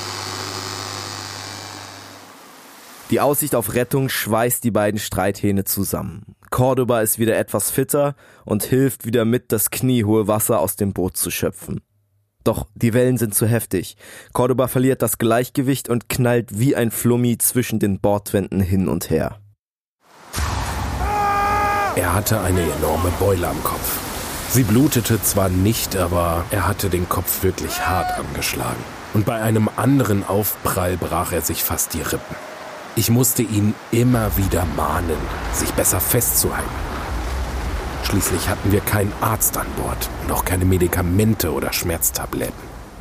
Die Aussicht auf Rettung schweißt die beiden Streithähne zusammen. Cordoba ist wieder etwas fitter und hilft wieder mit, das kniehohe Wasser aus dem Boot zu schöpfen. Doch die Wellen sind zu heftig. Cordoba verliert das Gleichgewicht und knallt wie ein Flummi zwischen den Bordwänden hin und her. Er hatte eine enorme Beule am Kopf. Sie blutete zwar nicht, aber er hatte den Kopf wirklich hart angeschlagen. Und bei einem anderen Aufprall brach er sich fast die Rippen. Ich musste ihn immer wieder mahnen, sich besser festzuhalten. Schließlich hatten wir keinen Arzt an Bord und auch keine Medikamente oder Schmerztabletten.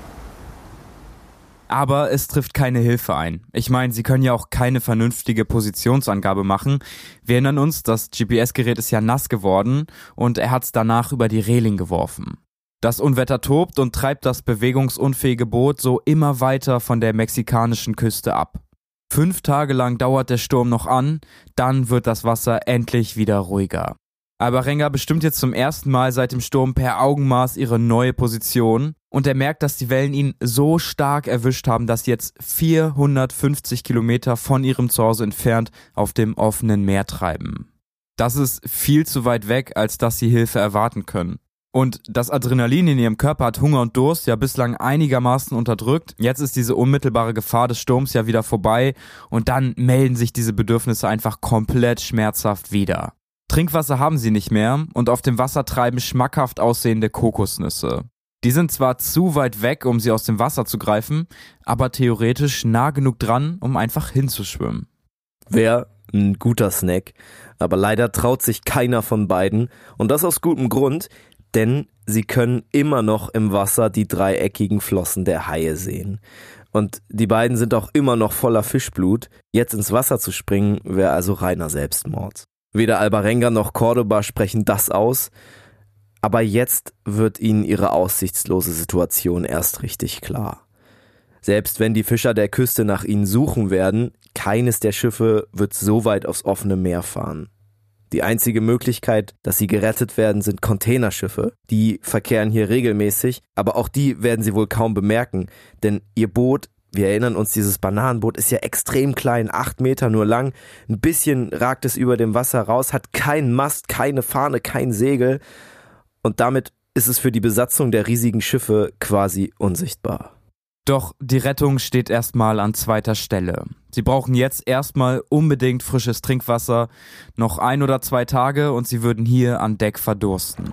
Aber es trifft keine Hilfe ein. Ich meine, sie können ja auch keine vernünftige Positionsangabe machen. Wir erinnern uns, das G P S-Gerät ist ja nass geworden und er hat es danach über die Reling geworfen. Das Unwetter tobt und treibt das bewegungsunfähige Boot so immer weiter von der mexikanischen Küste ab. Fünf Tage lang dauert der Sturm noch an, dann wird das Wasser endlich wieder ruhiger. Alvarenga bestimmt jetzt zum ersten Mal seit dem Sturm per Augenmaß ihre neue Position und er merkt, dass die Wellen ihn so stark erwischt haben, dass sie jetzt vierhundertfünfzig Kilometer von ihrem Zuhause entfernt auf dem offenen Meer treiben. Das ist viel zu weit weg, als dass sie Hilfe erwarten können. Und das Adrenalin in ihrem Körper hat Hunger und Durst ja bislang einigermaßen unterdrückt. Jetzt ist diese unmittelbare Gefahr des Sturms ja wieder vorbei und dann melden sich diese Bedürfnisse einfach komplett schmerzhaft wieder. Trinkwasser haben sie nicht mehr und auf dem Wasser treiben schmackhaft aussehende Kokosnüsse. Die sind zwar zu weit weg, um sie aus dem Wasser zu greifen, aber theoretisch nah genug dran, um einfach hinzuschwimmen. Wäre ein guter Snack, aber leider traut sich keiner von beiden und das aus gutem Grund, denn sie können immer noch im Wasser die dreieckigen Flossen der Haie sehen. Und die beiden sind auch immer noch voller Fischblut. Jetzt ins Wasser zu springen, wäre also reiner Selbstmord. Weder Alvarenga noch Cordoba sprechen das aus, aber jetzt wird ihnen ihre aussichtslose Situation erst richtig klar. Selbst wenn die Fischer der Küste nach ihnen suchen werden, keines der Schiffe wird so weit aufs offene Meer fahren. Die einzige Möglichkeit, dass sie gerettet werden, sind Containerschiffe. Die verkehren hier regelmäßig, aber auch die werden sie wohl kaum bemerken, denn ihr Boot, wir erinnern uns, dieses Bananenboot ist ja extrem klein, acht Meter nur lang, ein bisschen ragt es über dem Wasser raus, hat keinen Mast, keine Fahne, kein Segel und damit ist es für die Besatzung der riesigen Schiffe quasi unsichtbar. Doch die Rettung steht erstmal an zweiter Stelle. Sie brauchen jetzt erstmal unbedingt frisches Trinkwasser, noch ein oder zwei Tage und sie würden hier an Deck verdursten.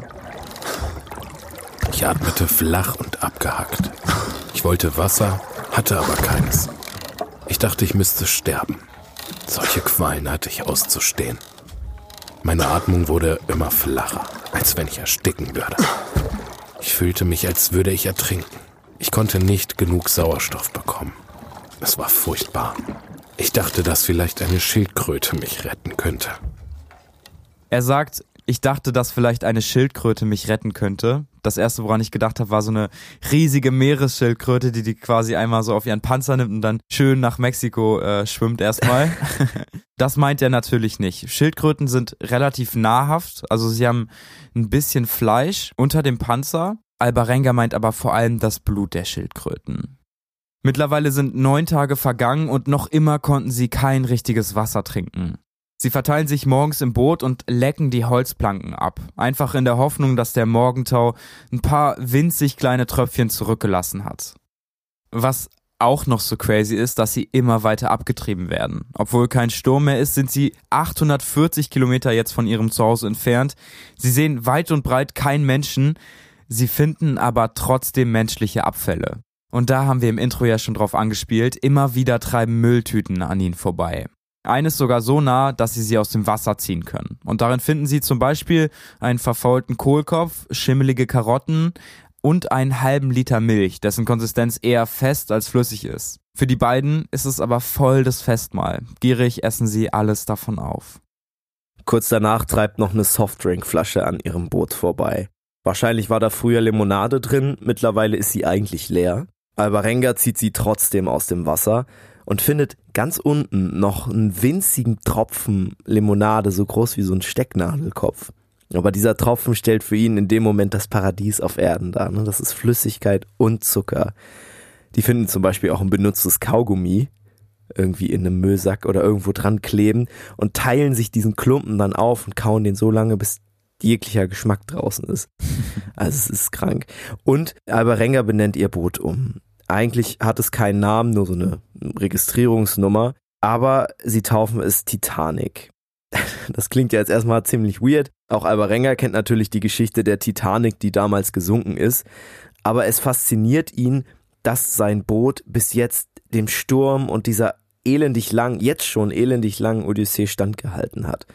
Ich atmete flach und abgehackt. Ich wollte Wasser, hatte aber keines. Ich dachte, ich müsste sterben. Solche Qualen hatte ich auszustehen. Meine Atmung wurde immer flacher, als wenn ich ersticken würde. Ich fühlte mich, als würde ich ertrinken. Ich konnte nicht genug Sauerstoff bekommen. Es war furchtbar. Ich dachte, dass vielleicht eine Schildkröte mich retten könnte. Er sagt, ich dachte, dass vielleicht eine Schildkröte mich retten könnte. Das erste, woran ich gedacht habe, war so eine riesige Meeresschildkröte, die die quasi einmal so auf ihren Panzer nimmt und dann schön nach Mexiko äh, schwimmt erstmal. Das meint er natürlich nicht. Schildkröten sind relativ nahrhaft, also sie haben ein bisschen Fleisch unter dem Panzer. Alvarenga meint aber vor allem das Blut der Schildkröten. Mittlerweile sind neun Tage vergangen und noch immer konnten sie kein richtiges Wasser trinken. Sie verteilen sich morgens im Boot und lecken die Holzplanken ab. Einfach in der Hoffnung, dass der Morgentau ein paar winzig kleine Tröpfchen zurückgelassen hat. Was auch noch so crazy ist, dass sie immer weiter abgetrieben werden. Obwohl kein Sturm mehr ist, sind sie achthundertvierzig Kilometer jetzt von ihrem Zuhause entfernt. Sie sehen weit und breit keinen Menschen. Sie finden aber trotzdem menschliche Abfälle. Und da haben wir im Intro ja schon drauf angespielt, immer wieder treiben Mülltüten an ihnen vorbei. Eines sogar so nah, dass sie sie aus dem Wasser ziehen können. Und darin finden sie zum Beispiel einen verfaulten Kohlkopf, schimmelige Karotten und einen halben Liter Milch, dessen Konsistenz eher fest als flüssig ist. Für die beiden ist es aber voll das Festmahl. Gierig essen sie alles davon auf. Kurz danach treibt noch eine Softdrinkflasche an ihrem Boot vorbei. Wahrscheinlich war da früher Limonade drin, mittlerweile ist sie eigentlich leer. Alvarenga zieht sie trotzdem aus dem Wasser und findet ganz unten noch einen winzigen Tropfen Limonade, so groß wie so ein Stecknadelkopf. Aber dieser Tropfen stellt für ihn in dem Moment das Paradies auf Erden dar. Ne? Das ist Flüssigkeit und Zucker. Die finden zum Beispiel auch ein benutztes Kaugummi irgendwie in einem Müllsack oder irgendwo dran kleben und teilen sich diesen Klumpen dann auf und kauen den so lange, bis jeglicher Geschmack draußen ist. Also es ist krank. Und Alvarenga benennt ihr Boot um. Eigentlich hat es keinen Namen, nur so eine Registrierungsnummer, aber sie taufen es Titanic. Das klingt ja jetzt erstmal ziemlich weird. Auch Alvarenga kennt natürlich die Geschichte der Titanic, die damals gesunken ist, aber es fasziniert ihn, dass sein Boot bis jetzt dem Sturm und dieser elendig lang, jetzt schon elendig langen Odyssee standgehalten hat.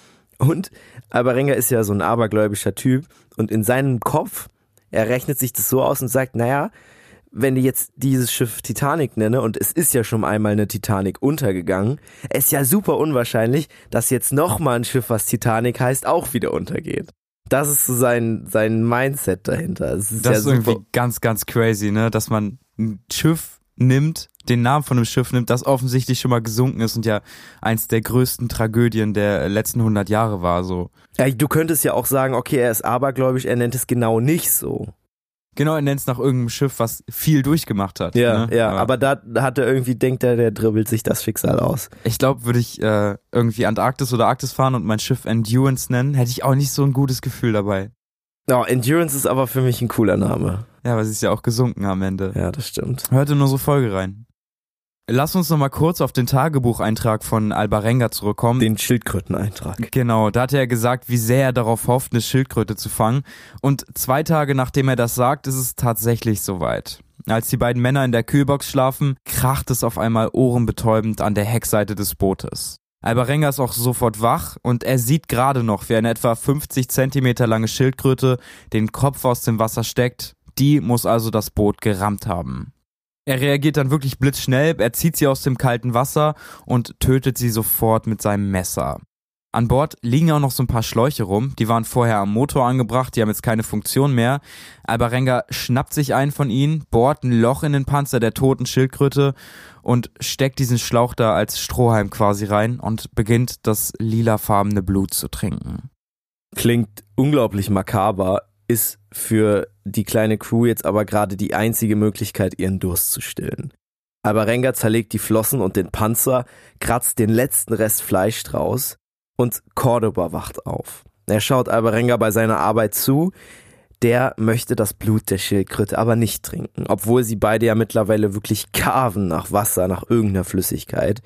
Und Alvarenga ist ja so ein abergläubischer Typ und in seinem Kopf, er rechnet sich das so aus und sagt, naja, wenn ich jetzt dieses Schiff Titanic nenne und es ist ja schon einmal eine Titanic untergegangen, ist ja super unwahrscheinlich, dass jetzt nochmal ein Schiff, was Titanic heißt, auch wieder untergeht. Das ist so sein, sein Mindset dahinter. Das ist, das ja ist irgendwie ganz, ganz crazy, ne, dass man ein Schiff nimmt, den Namen von einem Schiff nimmt, das offensichtlich schon mal gesunken ist und ja eins der größten Tragödien der letzten hundert Jahre war, so. Ja, du könntest ja auch sagen, okay, er ist abergläubisch, er nennt es genau nicht so. Genau, er nennt es nach irgendeinem Schiff, was viel durchgemacht hat. Ja, ne? ja, aber, aber da hat er irgendwie, denkt er, der dribbelt sich das Schicksal aus. Ich glaube, würde ich äh, irgendwie Antarktis oder Arktis fahren und mein Schiff Endurance nennen, hätte ich auch nicht so ein gutes Gefühl dabei. Oh, Endurance ist aber für mich ein cooler Name. Ja, aber sie ist ja auch gesunken am Ende. Ja, das stimmt. Hörte nur so Folge rein. Lass uns noch mal kurz auf den Tagebucheintrag von Alvarenga zurückkommen. Den Schildkröteneintrag. Genau, da hat er gesagt, wie sehr er darauf hofft, eine Schildkröte zu fangen. Und zwei Tage nachdem er das sagt, ist es tatsächlich soweit. Als die beiden Männer in der Kühlbox schlafen, kracht es auf einmal ohrenbetäubend an der Heckseite des Bootes. Alvarenga ist auch sofort wach und er sieht gerade noch, wie eine etwa fünfzig Zentimeter lange Schildkröte den Kopf aus dem Wasser steckt. Die muss also das Boot gerammt haben. Er reagiert dann wirklich blitzschnell, er zieht sie aus dem kalten Wasser und tötet sie sofort mit seinem Messer. An Bord liegen auch noch so ein paar Schläuche rum, die waren vorher am Motor angebracht, die haben jetzt keine Funktion mehr. Alvarenga schnappt sich einen von ihnen, bohrt ein Loch in den Panzer der toten Schildkröte und steckt diesen Schlauch da als Strohhalm quasi rein und beginnt das lilafarbene Blut zu trinken. Klingt unglaublich makaber, ist für die kleine Crew jetzt aber gerade die einzige Möglichkeit, ihren Durst zu stillen. Alvarenga zerlegt die Flossen und den Panzer, kratzt den letzten Rest Fleisch draus und Cordoba wacht auf. Er schaut Alvarenga bei seiner Arbeit zu, der möchte das Blut der Schildkröte aber nicht trinken, obwohl sie beide ja mittlerweile wirklich karven nach Wasser, nach irgendeiner Flüssigkeit.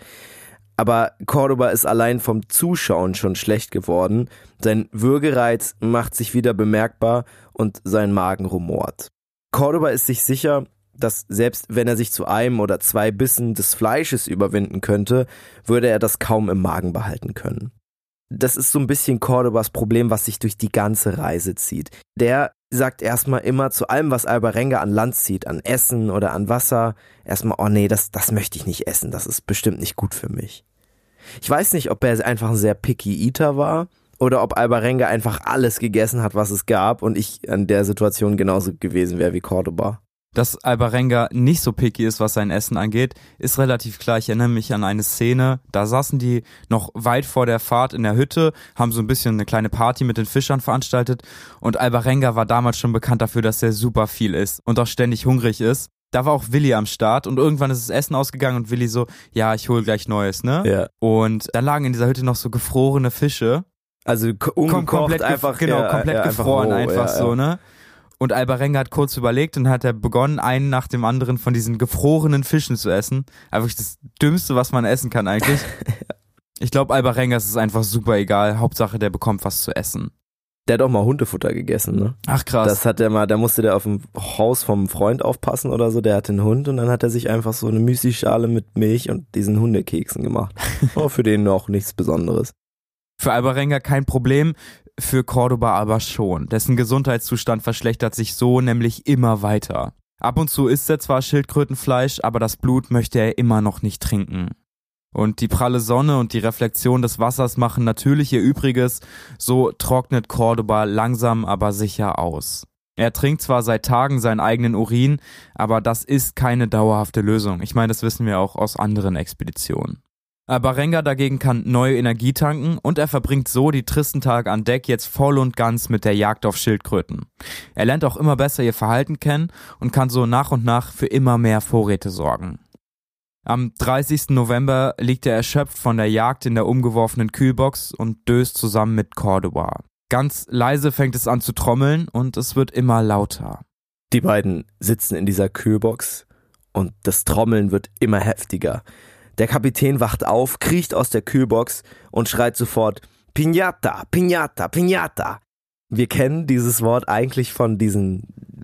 Aber Cordoba ist allein vom Zuschauen schon schlecht geworden. Sein Würgereiz macht sich wieder bemerkbar und sein Magen rumort. Cordoba ist sich sicher, dass selbst wenn er sich zu einem oder zwei Bissen des Fleisches überwinden könnte, würde er das kaum im Magen behalten können. Das ist so ein bisschen Cordobas Problem, was sich durch die ganze Reise zieht. Der sagt erstmal immer zu allem, was Alvarenga an Land zieht, an Essen oder an Wasser, erstmal, oh nee, das, das möchte ich nicht essen, das ist bestimmt nicht gut für mich. Ich weiß nicht, ob er einfach ein sehr picky Eater war oder ob Alvarenga einfach alles gegessen hat, was es gab und ich an der Situation genauso gewesen wäre wie Cordoba. Dass Alvarenga nicht so picky ist, was sein Essen angeht, ist relativ klar. Ich erinnere mich an eine Szene, da saßen die noch weit vor der Fahrt in der Hütte, haben so ein bisschen eine kleine Party mit den Fischern veranstaltet und Alvarenga war damals schon bekannt dafür, dass er super viel isst und auch ständig hungrig ist. Da war auch Willi am Start und irgendwann ist das Essen ausgegangen und Willi so, ja, ich hol gleich Neues, ne? Ja. Und da lagen in dieser Hütte noch so gefrorene Fische. Also ungekocht, komplett einfach, genau, ja, komplett ja, gefroren, einfach, roh, einfach ja, so, ja. ne? Und Alvarenga hat kurz überlegt und hat er begonnen, einen nach dem anderen von diesen gefrorenen Fischen zu essen. Einfach das Dümmste, was man essen kann eigentlich. Ich glaube, Alvarenga ist es einfach super egal. Hauptsache, der bekommt was zu essen. Der hat auch mal Hundefutter gegessen, ne? Ach krass. Das hat er mal, da musste der auf dem Haus vom Freund aufpassen oder so, der hatte einen Hund und dann hat er sich einfach so eine Müsli-Schale mit Milch und diesen Hundekeksen gemacht. War für den noch nichts Besonderes. Für Alvarenga kein Problem, für Cordoba aber schon. Dessen Gesundheitszustand verschlechtert sich so nämlich immer weiter. Ab und zu isst er zwar Schildkrötenfleisch, aber das Blut möchte er immer noch nicht trinken. Und die pralle Sonne und die Reflexion des Wassers machen natürlich ihr Übriges, so trocknet Cordoba langsam aber sicher aus. Er trinkt zwar seit Tagen seinen eigenen Urin, aber das ist keine dauerhafte Lösung. Ich meine, das wissen wir auch aus anderen Expeditionen. Alvarenga dagegen kann neue Energie tanken und er verbringt so die tristen Tage an Deck jetzt voll und ganz mit der Jagd auf Schildkröten. Er lernt auch immer besser ihr Verhalten kennen und kann so nach und nach für immer mehr Vorräte sorgen. Am dreißigsten November liegt er erschöpft von der Jagd in der umgeworfenen Kühlbox und döst zusammen mit Cordoba. Ganz leise fängt es an zu trommeln und es wird immer lauter. Die beiden sitzen in dieser Kühlbox und das Trommeln wird immer heftiger. Der Kapitän wacht auf, kriecht aus der Kühlbox und schreit sofort Piñata, Piñata, Piñata. Wir kennen dieses Wort eigentlich von diesen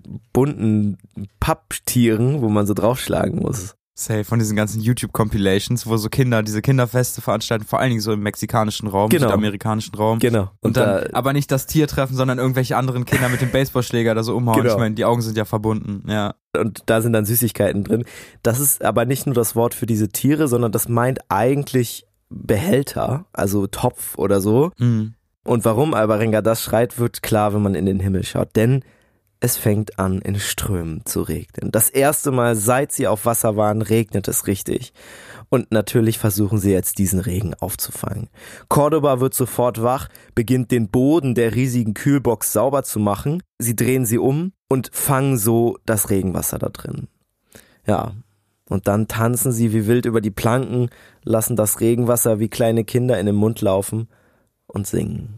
bunten Papptieren, wo man so draufschlagen muss. Safe, von diesen ganzen YouTube-Compilations, wo so Kinder diese Kinderfeste veranstalten, vor allen Dingen so im mexikanischen Raum, genau. südamerikanischen Raum. Genau. Und, und dann da, aber nicht das Tier treffen, sondern irgendwelche anderen Kinder mit dem Baseballschläger da so umhauen. Genau. Ich meine, die Augen sind ja verbunden, ja. Und da sind dann Süßigkeiten drin. Das ist aber nicht nur das Wort für diese Tiere, sondern das meint eigentlich Behälter, also Topf oder so. Mhm. Und warum Alvarenga das schreit, wird klar, wenn man in den Himmel schaut. Denn es fängt an, in Strömen zu regnen. Das erste Mal, seit sie auf Wasser waren, regnet es richtig. Und natürlich versuchen sie jetzt, diesen Regen aufzufangen. Cordoba wird sofort wach, beginnt den Boden der riesigen Kühlbox sauber zu machen. Sie drehen sie um und fangen so das Regenwasser da drin. Ja, und dann tanzen sie wie wild über die Planken, lassen das Regenwasser wie kleine Kinder in den Mund laufen und singen.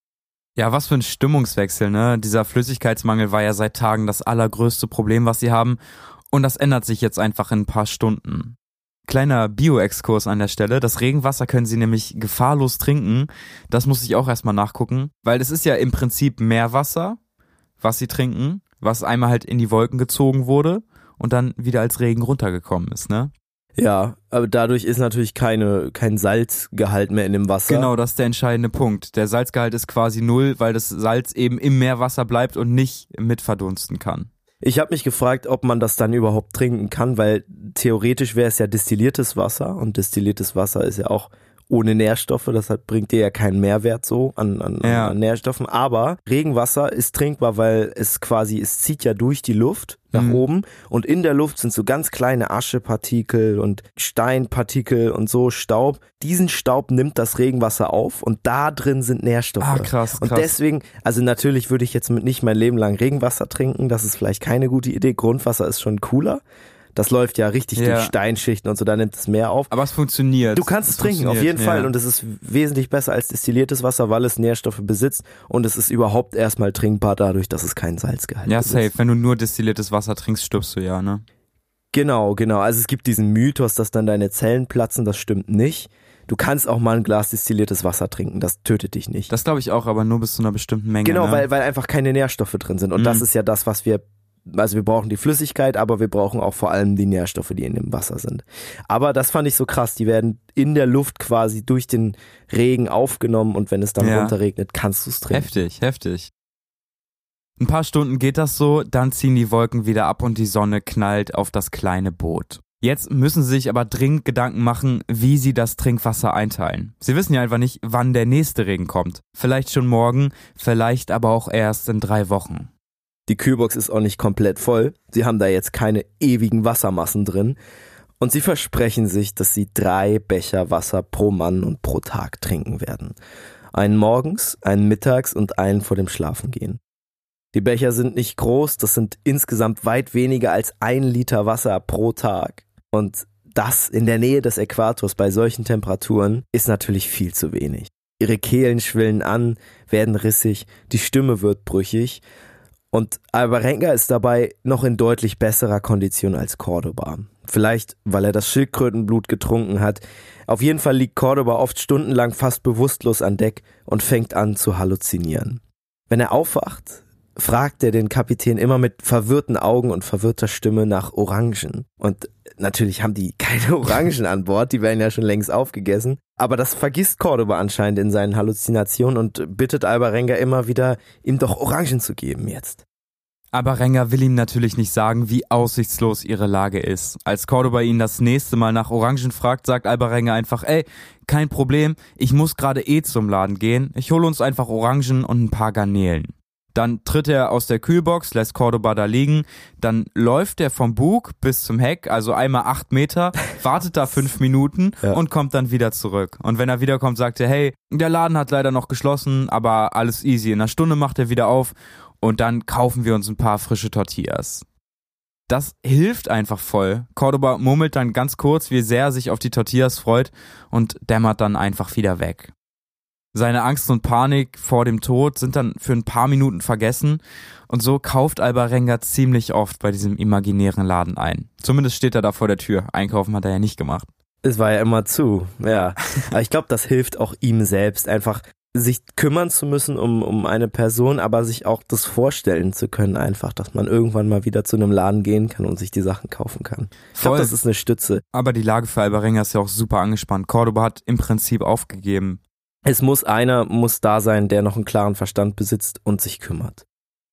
Ja, was für ein Stimmungswechsel, ne? Dieser Flüssigkeitsmangel war ja seit Tagen das allergrößte Problem, was sie haben. Und das ändert sich jetzt einfach in ein paar Stunden. Kleiner Bio-Exkurs an der Stelle. Das Regenwasser können sie nämlich gefahrlos trinken. Das muss ich auch erstmal nachgucken. Weil es ist ja im Prinzip Meerwasser, was sie trinken, was einmal halt in die Wolken gezogen wurde und dann wieder als Regen runtergekommen ist, ne? Ja, aber dadurch ist natürlich keine, kein Salzgehalt mehr in dem Wasser. Genau, das ist der entscheidende Punkt. Der Salzgehalt ist quasi null, weil das Salz eben im Meerwasser bleibt und nicht mit verdunsten kann. Ich habe mich gefragt, ob man das dann überhaupt trinken kann, weil theoretisch wäre es ja destilliertes Wasser und destilliertes Wasser ist ja auch ohne Nährstoffe, das hat, bringt dir ja keinen Mehrwert so an, an, ja. an Nährstoffen, aber Regenwasser ist trinkbar, weil es quasi, es zieht ja durch die Luft nach mhm. oben und in der Luft sind so ganz kleine Aschepartikel und Steinpartikel und so Staub. Diesen Staub nimmt das Regenwasser auf und da drin sind Nährstoffe. Ah, krass, krass. Und deswegen, also natürlich würde ich jetzt mit nicht mein Leben lang Regenwasser trinken, das ist vielleicht keine gute Idee, Grundwasser ist schon cooler. Das läuft ja richtig ja. durch Steinschichten und so, da nimmt es mehr auf. Aber es funktioniert. Du kannst es trinken, auf jeden ja. Fall. Und es ist wesentlich besser als destilliertes Wasser, weil es Nährstoffe besitzt. Und es ist überhaupt erstmal trinkbar dadurch, dass es keinen Salzgehalt ja, besitzt. Ja, safe. Wenn du nur destilliertes Wasser trinkst, stirbst du ja, ne? Genau, genau. Also es gibt diesen Mythos, dass dann deine Zellen platzen. Das stimmt nicht. Du kannst auch mal ein Glas destilliertes Wasser trinken. Das tötet dich nicht. Das glaube ich auch, aber nur bis zu einer bestimmten Menge. Genau, ne? weil, weil einfach keine Nährstoffe drin sind. Und mhm. das ist ja das, was wir Also wir brauchen die Flüssigkeit, aber wir brauchen auch vor allem die Nährstoffe, die in dem Wasser sind. Aber das fand ich so krass, die werden in der Luft quasi durch den Regen aufgenommen und wenn es dann Ja. runterregnet, kannst du es trinken. Heftig, heftig. Ein paar Stunden geht das so, dann ziehen die Wolken wieder ab und die Sonne knallt auf das kleine Boot. Jetzt müssen sie sich aber dringend Gedanken machen, wie sie das Trinkwasser einteilen. Sie wissen ja einfach nicht, wann der nächste Regen kommt. Vielleicht schon morgen, vielleicht aber auch erst in drei Wochen. Die Kühlbox ist auch nicht komplett voll. Sie haben da jetzt keine ewigen Wassermassen drin. Und sie versprechen sich, dass sie drei Becher Wasser pro Mann und pro Tag trinken werden. Einen morgens, einen mittags und einen vor dem Schlafengehen. Die Becher sind nicht groß, das sind insgesamt weit weniger als ein Liter Wasser pro Tag. Und das in der Nähe des Äquators bei solchen Temperaturen ist natürlich viel zu wenig. Ihre Kehlen schwillen an, werden rissig, die Stimme wird brüchig. Und Alvarenga ist dabei noch in deutlich besserer Kondition als Cordoba. Vielleicht, weil er das Schildkrötenblut getrunken hat. Auf jeden Fall liegt Cordoba oft stundenlang fast bewusstlos an Deck und fängt an zu halluzinieren. Wenn er aufwacht, fragt er den Kapitän immer mit verwirrten Augen und verwirrter Stimme nach Orangen. Und natürlich haben die keine Orangen an Bord, die werden ja schon längst aufgegessen. Aber das vergisst Cordoba anscheinend in seinen Halluzinationen und bittet Alvarenga immer wieder, ihm doch Orangen zu geben jetzt. Alvarenga will ihm natürlich nicht sagen, wie aussichtslos ihre Lage ist. Als Cordoba ihn das nächste Mal nach Orangen fragt, sagt Alvarenga einfach, ey, kein Problem, ich muss gerade eh zum Laden gehen, ich hole uns einfach Orangen und ein paar Garnelen. Dann tritt er aus der Kühlbox, lässt Cordoba da liegen, dann läuft er vom Bug bis zum Heck, also einmal acht Meter, wartet da fünf Minuten ja. und kommt dann wieder zurück. Und wenn er wiederkommt, sagt er, hey, der Laden hat leider noch geschlossen, aber alles easy. In einer Stunde macht er wieder auf und dann kaufen wir uns ein paar frische Tortillas. Das hilft einfach voll. Cordoba murmelt dann ganz kurz, wie sehr er sich auf die Tortillas freut und dämmert dann einfach wieder weg. Seine Angst und Panik vor dem Tod sind dann für ein paar Minuten vergessen und so kauft Alvarenga ziemlich oft bei diesem imaginären Laden ein. Zumindest steht er da vor der Tür. Einkaufen hat er ja nicht gemacht. Es war ja immer zu, ja. Aber ich glaube, das hilft auch ihm selbst, einfach sich kümmern zu müssen um, um eine Person, aber sich auch das vorstellen zu können einfach, dass man irgendwann mal wieder zu einem Laden gehen kann und sich die Sachen kaufen kann. Ich glaube, das ist eine Stütze. Aber die Lage für Alvarenga ist ja auch super angespannt. Cordoba hat im Prinzip aufgegeben. Es muss einer, muss da sein, der noch einen klaren Verstand besitzt und sich kümmert.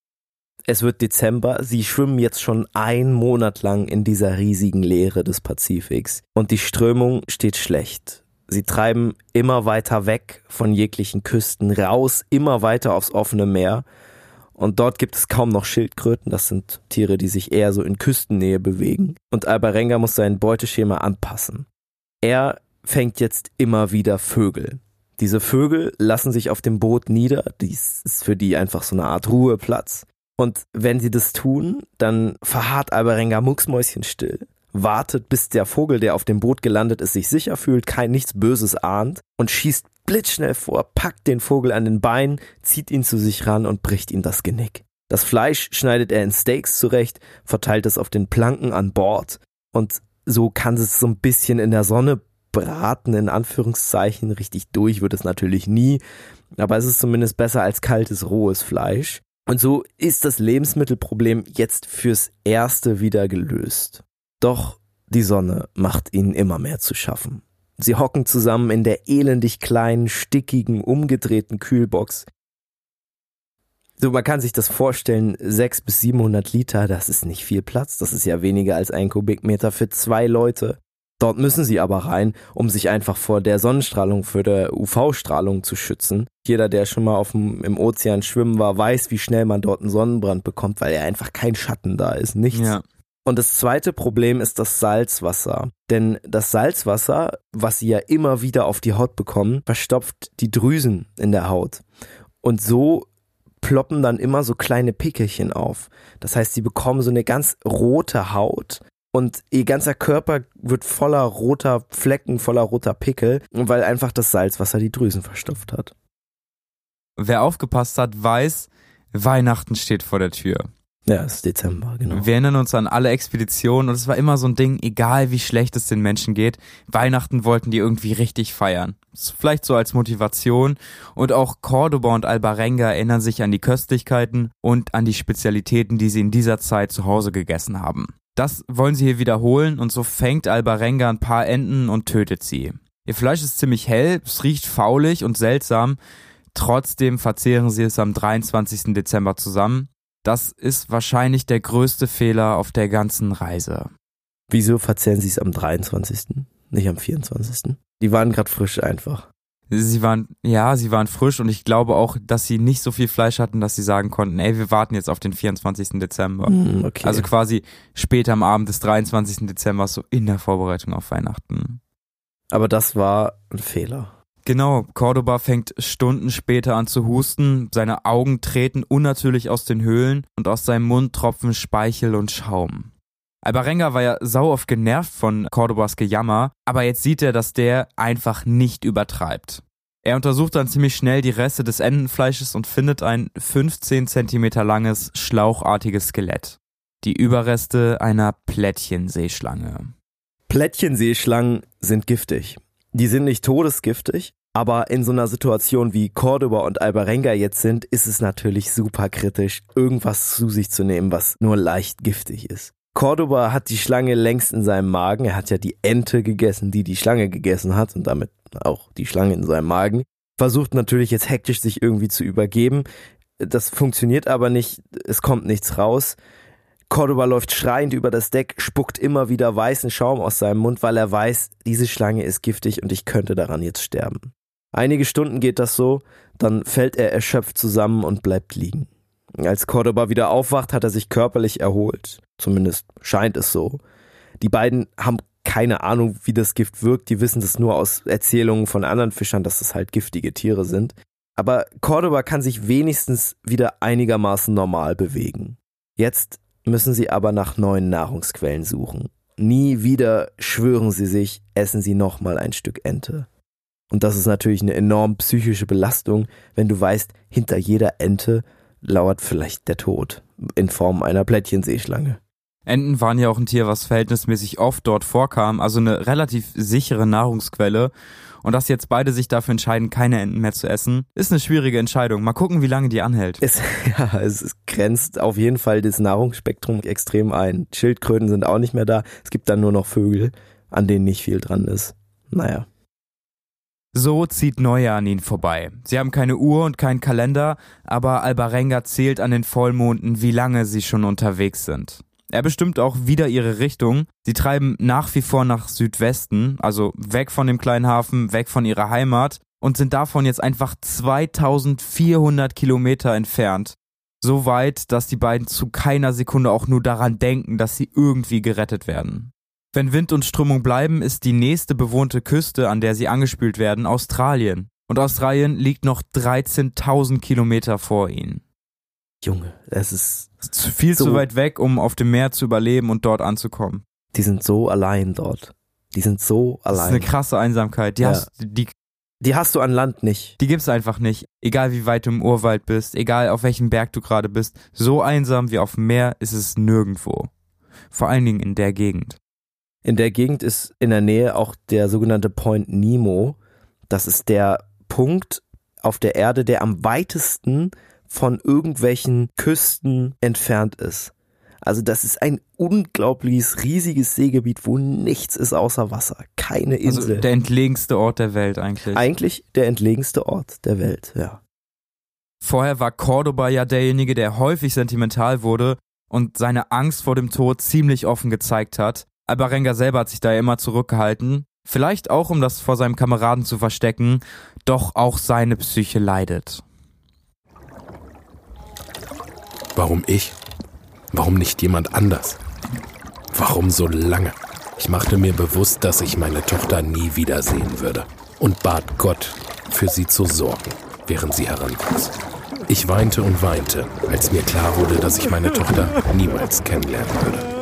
Es wird Dezember, sie schwimmen jetzt schon einen Monat lang in dieser riesigen Leere des Pazifiks und die Strömung steht schlecht. Sie treiben immer weiter weg von jeglichen Küsten, raus, immer weiter aufs offene Meer und dort gibt es kaum noch Schildkröten, das sind Tiere, die sich eher so in Küstennähe bewegen und Alvarenga muss sein Beuteschema anpassen. Er fängt jetzt immer wieder Vögel. Diese Vögel lassen sich auf dem Boot nieder, dies ist für die einfach so eine Art Ruheplatz. Und wenn sie das tun, dann verharrt Alvarenga mucksmäuschenstill, wartet, bis der Vogel, der auf dem Boot gelandet ist, sich sicher fühlt, kein nichts Böses ahnt und schießt blitzschnell vor, packt den Vogel an den Beinen, zieht ihn zu sich ran und bricht ihm das Genick. Das Fleisch schneidet er in Steaks zurecht, verteilt es auf den Planken an Bord und so kann es so ein bisschen in der Sonne braten, in Anführungszeichen, richtig durch wird es natürlich nie, aber es ist zumindest besser als kaltes, rohes Fleisch. Und so ist das Lebensmittelproblem jetzt fürs Erste wieder gelöst. Doch die Sonne macht ihnen immer mehr zu schaffen. Sie hocken zusammen in der elendig kleinen, stickigen, umgedrehten Kühlbox. So, man kann sich das vorstellen, sechshundert bis siebenhundert Liter, das ist nicht viel Platz, das ist ja weniger als ein Kubikmeter für zwei Leute. Dort müssen sie aber rein, um sich einfach vor der Sonnenstrahlung, vor der U V-Strahlung zu schützen. Jeder, der schon mal auf dem, im Ozean schwimmen war, weiß, wie schnell man dort einen Sonnenbrand bekommt, weil ja einfach kein Schatten da ist, nichts. Ja. Und das zweite Problem ist das Salzwasser. Denn das Salzwasser, was sie ja immer wieder auf die Haut bekommen, verstopft die Drüsen in der Haut. Und so ploppen dann immer so kleine Pickelchen auf. Das heißt, sie bekommen so eine ganz rote Haut. Und ihr ganzer Körper wird voller roter Flecken, voller roter Pickel, weil einfach das Salzwasser die Drüsen verstopft hat. Wer aufgepasst hat, weiß, Weihnachten steht vor der Tür. Ja, es ist Dezember, genau. Wir erinnern uns an alle Expeditionen und es war immer so ein Ding, egal wie schlecht es den Menschen geht, Weihnachten wollten die irgendwie richtig feiern. Vielleicht so als Motivation. Und auch Córdoba und Alvarenga erinnern sich an die Köstlichkeiten und an die Spezialitäten, die sie in dieser Zeit zu Hause gegessen haben. Das wollen sie hier wiederholen und so fängt Alvarenga ein paar Enten und tötet sie. Ihr Fleisch ist ziemlich hell, es riecht faulig und seltsam, trotzdem verzehren sie es am dreiundzwanzigsten Dezember zusammen. Das ist wahrscheinlich der größte Fehler auf der ganzen Reise. Wieso verzehren sie es am dreiundzwanzigsten, nicht am vierundzwanzigsten? Die waren gerade frisch einfach. Sie waren, ja, sie waren frisch und ich glaube auch, dass sie nicht so viel Fleisch hatten, dass sie sagen konnten, ey, wir warten jetzt auf den vierundzwanzigsten Dezember. Mm, okay. Also quasi später am Abend des dreiundzwanzigsten Dezember, so in der Vorbereitung auf Weihnachten. Aber das war ein Fehler. Genau, Córdoba fängt Stunden später an zu husten, seine Augen treten unnatürlich aus den Höhlen und aus seinem Mund tropfen Speichel und Schaum. Alvarenga war ja sau oft genervt von Córdobas Gejammer, aber jetzt sieht er, dass der einfach nicht übertreibt. Er untersucht dann ziemlich schnell die Reste des Entenfleisches und findet ein fünfzehn Zentimeter langes, schlauchartiges Skelett. Die Überreste einer Plättchenseeschlange. Plättchenseeschlangen sind giftig. Die sind nicht todesgiftig, aber in so einer Situation wie Córdoba und Alvarenga jetzt sind, ist es natürlich super kritisch, irgendwas zu sich zu nehmen, was nur leicht giftig ist. Córdoba hat die Schlange längst in seinem Magen, er hat ja die Ente gegessen, die die Schlange gegessen hat und damit auch die Schlange in seinem Magen. Versucht natürlich jetzt hektisch sich irgendwie zu übergeben, das funktioniert aber nicht, es kommt nichts raus. Córdoba läuft schreiend über das Deck, spuckt immer wieder weißen Schaum aus seinem Mund, weil er weiß, diese Schlange ist giftig und ich könnte daran jetzt sterben. Einige Stunden geht das so, dann fällt er erschöpft zusammen und bleibt liegen. Als Córdoba wieder aufwacht, hat er sich körperlich erholt. Zumindest scheint es so. Die beiden haben keine Ahnung, wie das Gift wirkt, die wissen das nur aus Erzählungen von anderen Fischern, dass das halt giftige Tiere sind. Aber Córdoba kann sich wenigstens wieder einigermaßen normal bewegen. Jetzt müssen sie aber nach neuen Nahrungsquellen suchen. Nie wieder, schwören sie sich, essen sie nochmal ein Stück Ente. Und das ist natürlich eine enorm psychische Belastung, wenn du weißt, hinter jeder Ente lauert vielleicht der Tod in Form einer Plättchenseeschlange. Enten waren ja auch ein Tier, was verhältnismäßig oft dort vorkam, also eine relativ sichere Nahrungsquelle. Und dass jetzt beide sich dafür entscheiden, keine Enten mehr zu essen, ist eine schwierige Entscheidung. Mal gucken, wie lange die anhält. Es, ja, es grenzt auf jeden Fall das Nahrungsspektrum extrem ein. Schildkröten sind auch nicht mehr da. Es gibt dann nur noch Vögel, an denen nicht viel dran ist. Naja. So zieht Neujahr an ihnen vorbei. Sie haben keine Uhr und keinen Kalender, aber Alvarenga zählt an den Vollmonden, wie lange sie schon unterwegs sind. Er bestimmt auch wieder ihre Richtung. Sie treiben nach wie vor nach Südwesten, also weg von dem kleinen Hafen, weg von ihrer Heimat und sind davon jetzt einfach zweitausendvierhundert Kilometer entfernt. So weit, dass die beiden zu keiner Sekunde auch nur daran denken, dass sie irgendwie gerettet werden. Wenn Wind und Strömung bleiben, ist die nächste bewohnte Küste, an der sie angespült werden, Australien. Und Australien liegt noch dreizehntausend Kilometer vor ihnen. Junge, es ist viel so zu weit weg, um auf dem Meer zu überleben und dort anzukommen. Die sind so allein dort. Die sind so allein. Das ist eine krasse Einsamkeit. Die, Ja. hast, die, Die hast du an Land nicht. die gibt's einfach nicht. Egal wie weit du im Urwald bist, egal auf welchem Berg du gerade bist, so einsam wie auf dem Meer ist es nirgendwo. Vor allen Dingen in der Gegend. In der Gegend ist in der Nähe auch der sogenannte Point Nemo. Das ist der Punkt auf der Erde, der am weitesten von irgendwelchen Küsten entfernt ist. Also das ist ein unglaubliches, riesiges Seegebiet, wo nichts ist außer Wasser. Keine Insel. Also der entlegenste Ort der Welt eigentlich. Eigentlich der entlegenste Ort der Welt, ja. Vorher war Córdoba ja derjenige, der häufig sentimental wurde und seine Angst vor dem Tod ziemlich offen gezeigt hat. Alvarenga selber hat sich da ja immer zurückgehalten. Vielleicht auch, um das vor seinem Kameraden zu verstecken, doch auch seine Psyche leidet. Warum ich? Warum nicht jemand anders? Warum so lange? Ich machte mir bewusst, dass ich meine Tochter nie wiedersehen würde und bat Gott, für sie zu sorgen, während sie heranwuchs. Ich weinte und weinte, als mir klar wurde, dass ich meine Tochter niemals kennenlernen würde.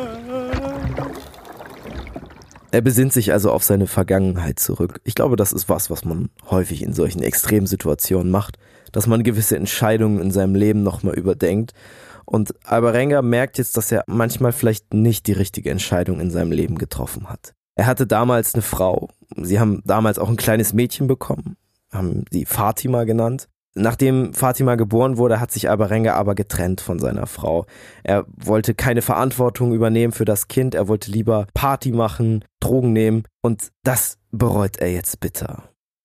Er besinnt sich also auf seine Vergangenheit zurück. Ich glaube, das ist was, was man häufig in solchen Extremsituationen macht, dass man gewisse Entscheidungen in seinem Leben nochmal überdenkt Und Alvarenga merkt jetzt, dass er manchmal vielleicht nicht die richtige Entscheidung in seinem Leben getroffen hat. Er hatte damals eine Frau. Sie haben damals auch ein kleines Mädchen bekommen, haben sie Fatima genannt. Nachdem Fatima geboren wurde, hat sich Alvarenga aber getrennt von seiner Frau. Er wollte keine Verantwortung übernehmen für das Kind, er wollte lieber Party machen, Drogen nehmen und das bereut er jetzt bitter.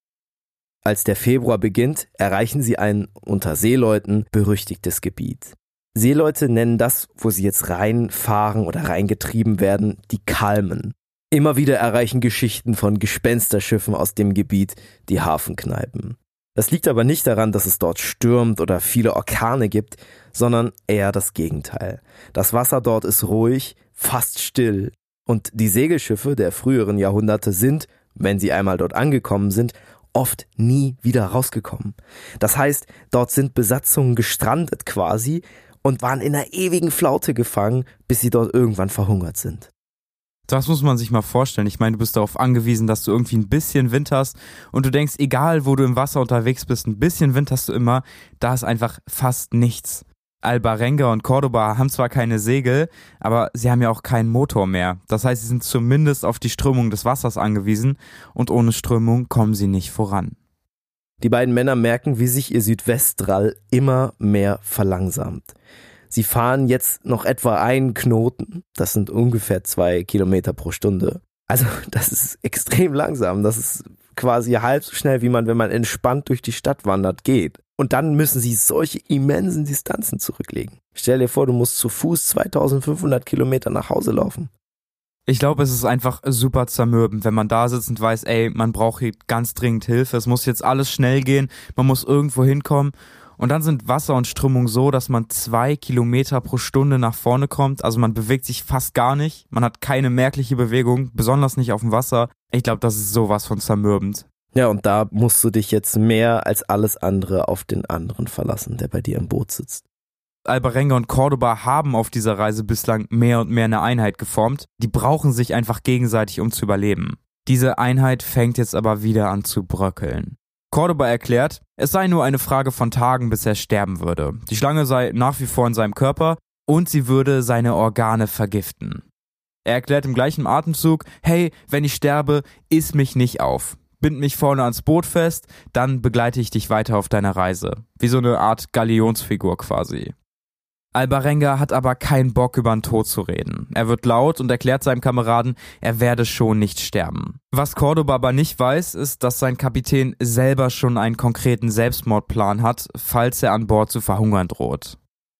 Als der Februar beginnt, erreichen sie ein unter Seeleuten berüchtigtes Gebiet. Seeleute nennen das, wo sie jetzt reinfahren oder reingetrieben werden, die Kalmen. Immer wieder erreichen Geschichten von Gespensterschiffen aus dem Gebiet die Hafenkneipen. Das liegt aber nicht daran, dass es dort stürmt oder viele Orkane gibt, sondern eher das Gegenteil. Das Wasser dort ist ruhig, fast still und die Segelschiffe der früheren Jahrhunderte sind, wenn sie einmal dort angekommen sind, oft nie wieder rausgekommen. Das heißt, dort sind Besatzungen gestrandet quasi und waren in einer ewigen Flaute gefangen, bis sie dort irgendwann verhungert sind. Das muss man sich mal vorstellen. Ich meine, du bist darauf angewiesen, dass du irgendwie ein bisschen Wind hast und du denkst, egal wo du im Wasser unterwegs bist, ein bisschen Wind hast du immer, da ist einfach fast nichts. Alvarenga und Cordoba haben zwar keine Segel, aber sie haben ja auch keinen Motor mehr. Das heißt, sie sind zumindest auf die Strömung des Wassers angewiesen und ohne Strömung kommen sie nicht voran. Die beiden Männer merken, wie sich ihr Südwestdrall immer mehr verlangsamt. Sie fahren jetzt noch etwa einen Knoten, das sind ungefähr zwei Kilometer pro Stunde. Also das ist extrem langsam, das ist quasi halb so schnell, wie man, wenn man entspannt durch die Stadt wandert, geht. Und dann müssen sie solche immensen Distanzen zurücklegen. Stell dir vor, du musst zu Fuß zweitausendfünfhundert Kilometer nach Hause laufen. Ich glaube, es ist einfach super zermürbend, wenn man da sitzt und weiß, ey, man braucht hier ganz dringend Hilfe, es muss jetzt alles schnell gehen, man muss irgendwo hinkommen. Und dann sind Wasser und Strömung so, dass man zwei Kilometer pro Stunde nach vorne kommt. Also man bewegt sich fast gar nicht. Man hat keine merkliche Bewegung, besonders nicht auf dem Wasser. Ich glaube, das ist sowas von zermürbend. Ja, und da musst du dich jetzt mehr als alles andere auf den anderen verlassen, der bei dir im Boot sitzt. Alvarenga und Cordoba haben auf dieser Reise bislang mehr und mehr eine Einheit geformt. Die brauchen sich einfach gegenseitig, um zu überleben. Diese Einheit fängt jetzt aber wieder an zu bröckeln. Cordoba erklärt, es sei nur eine Frage von Tagen, bis er sterben würde. Die Schlange sei nach wie vor in seinem Körper und sie würde seine Organe vergiften. Er erklärt im gleichen Atemzug, hey, wenn ich sterbe, iss mich nicht auf. Bind mich vorne ans Boot fest, dann begleite ich dich weiter auf deiner Reise. Wie so eine Art Galionsfigur quasi. Alvarenga hat aber keinen Bock, über den Tod zu reden. Er wird laut und erklärt seinem Kameraden, er werde schon nicht sterben. Was Cordoba aber nicht weiß, ist, dass sein Kapitän selber schon einen konkreten Selbstmordplan hat, falls er an Bord zu verhungern droht.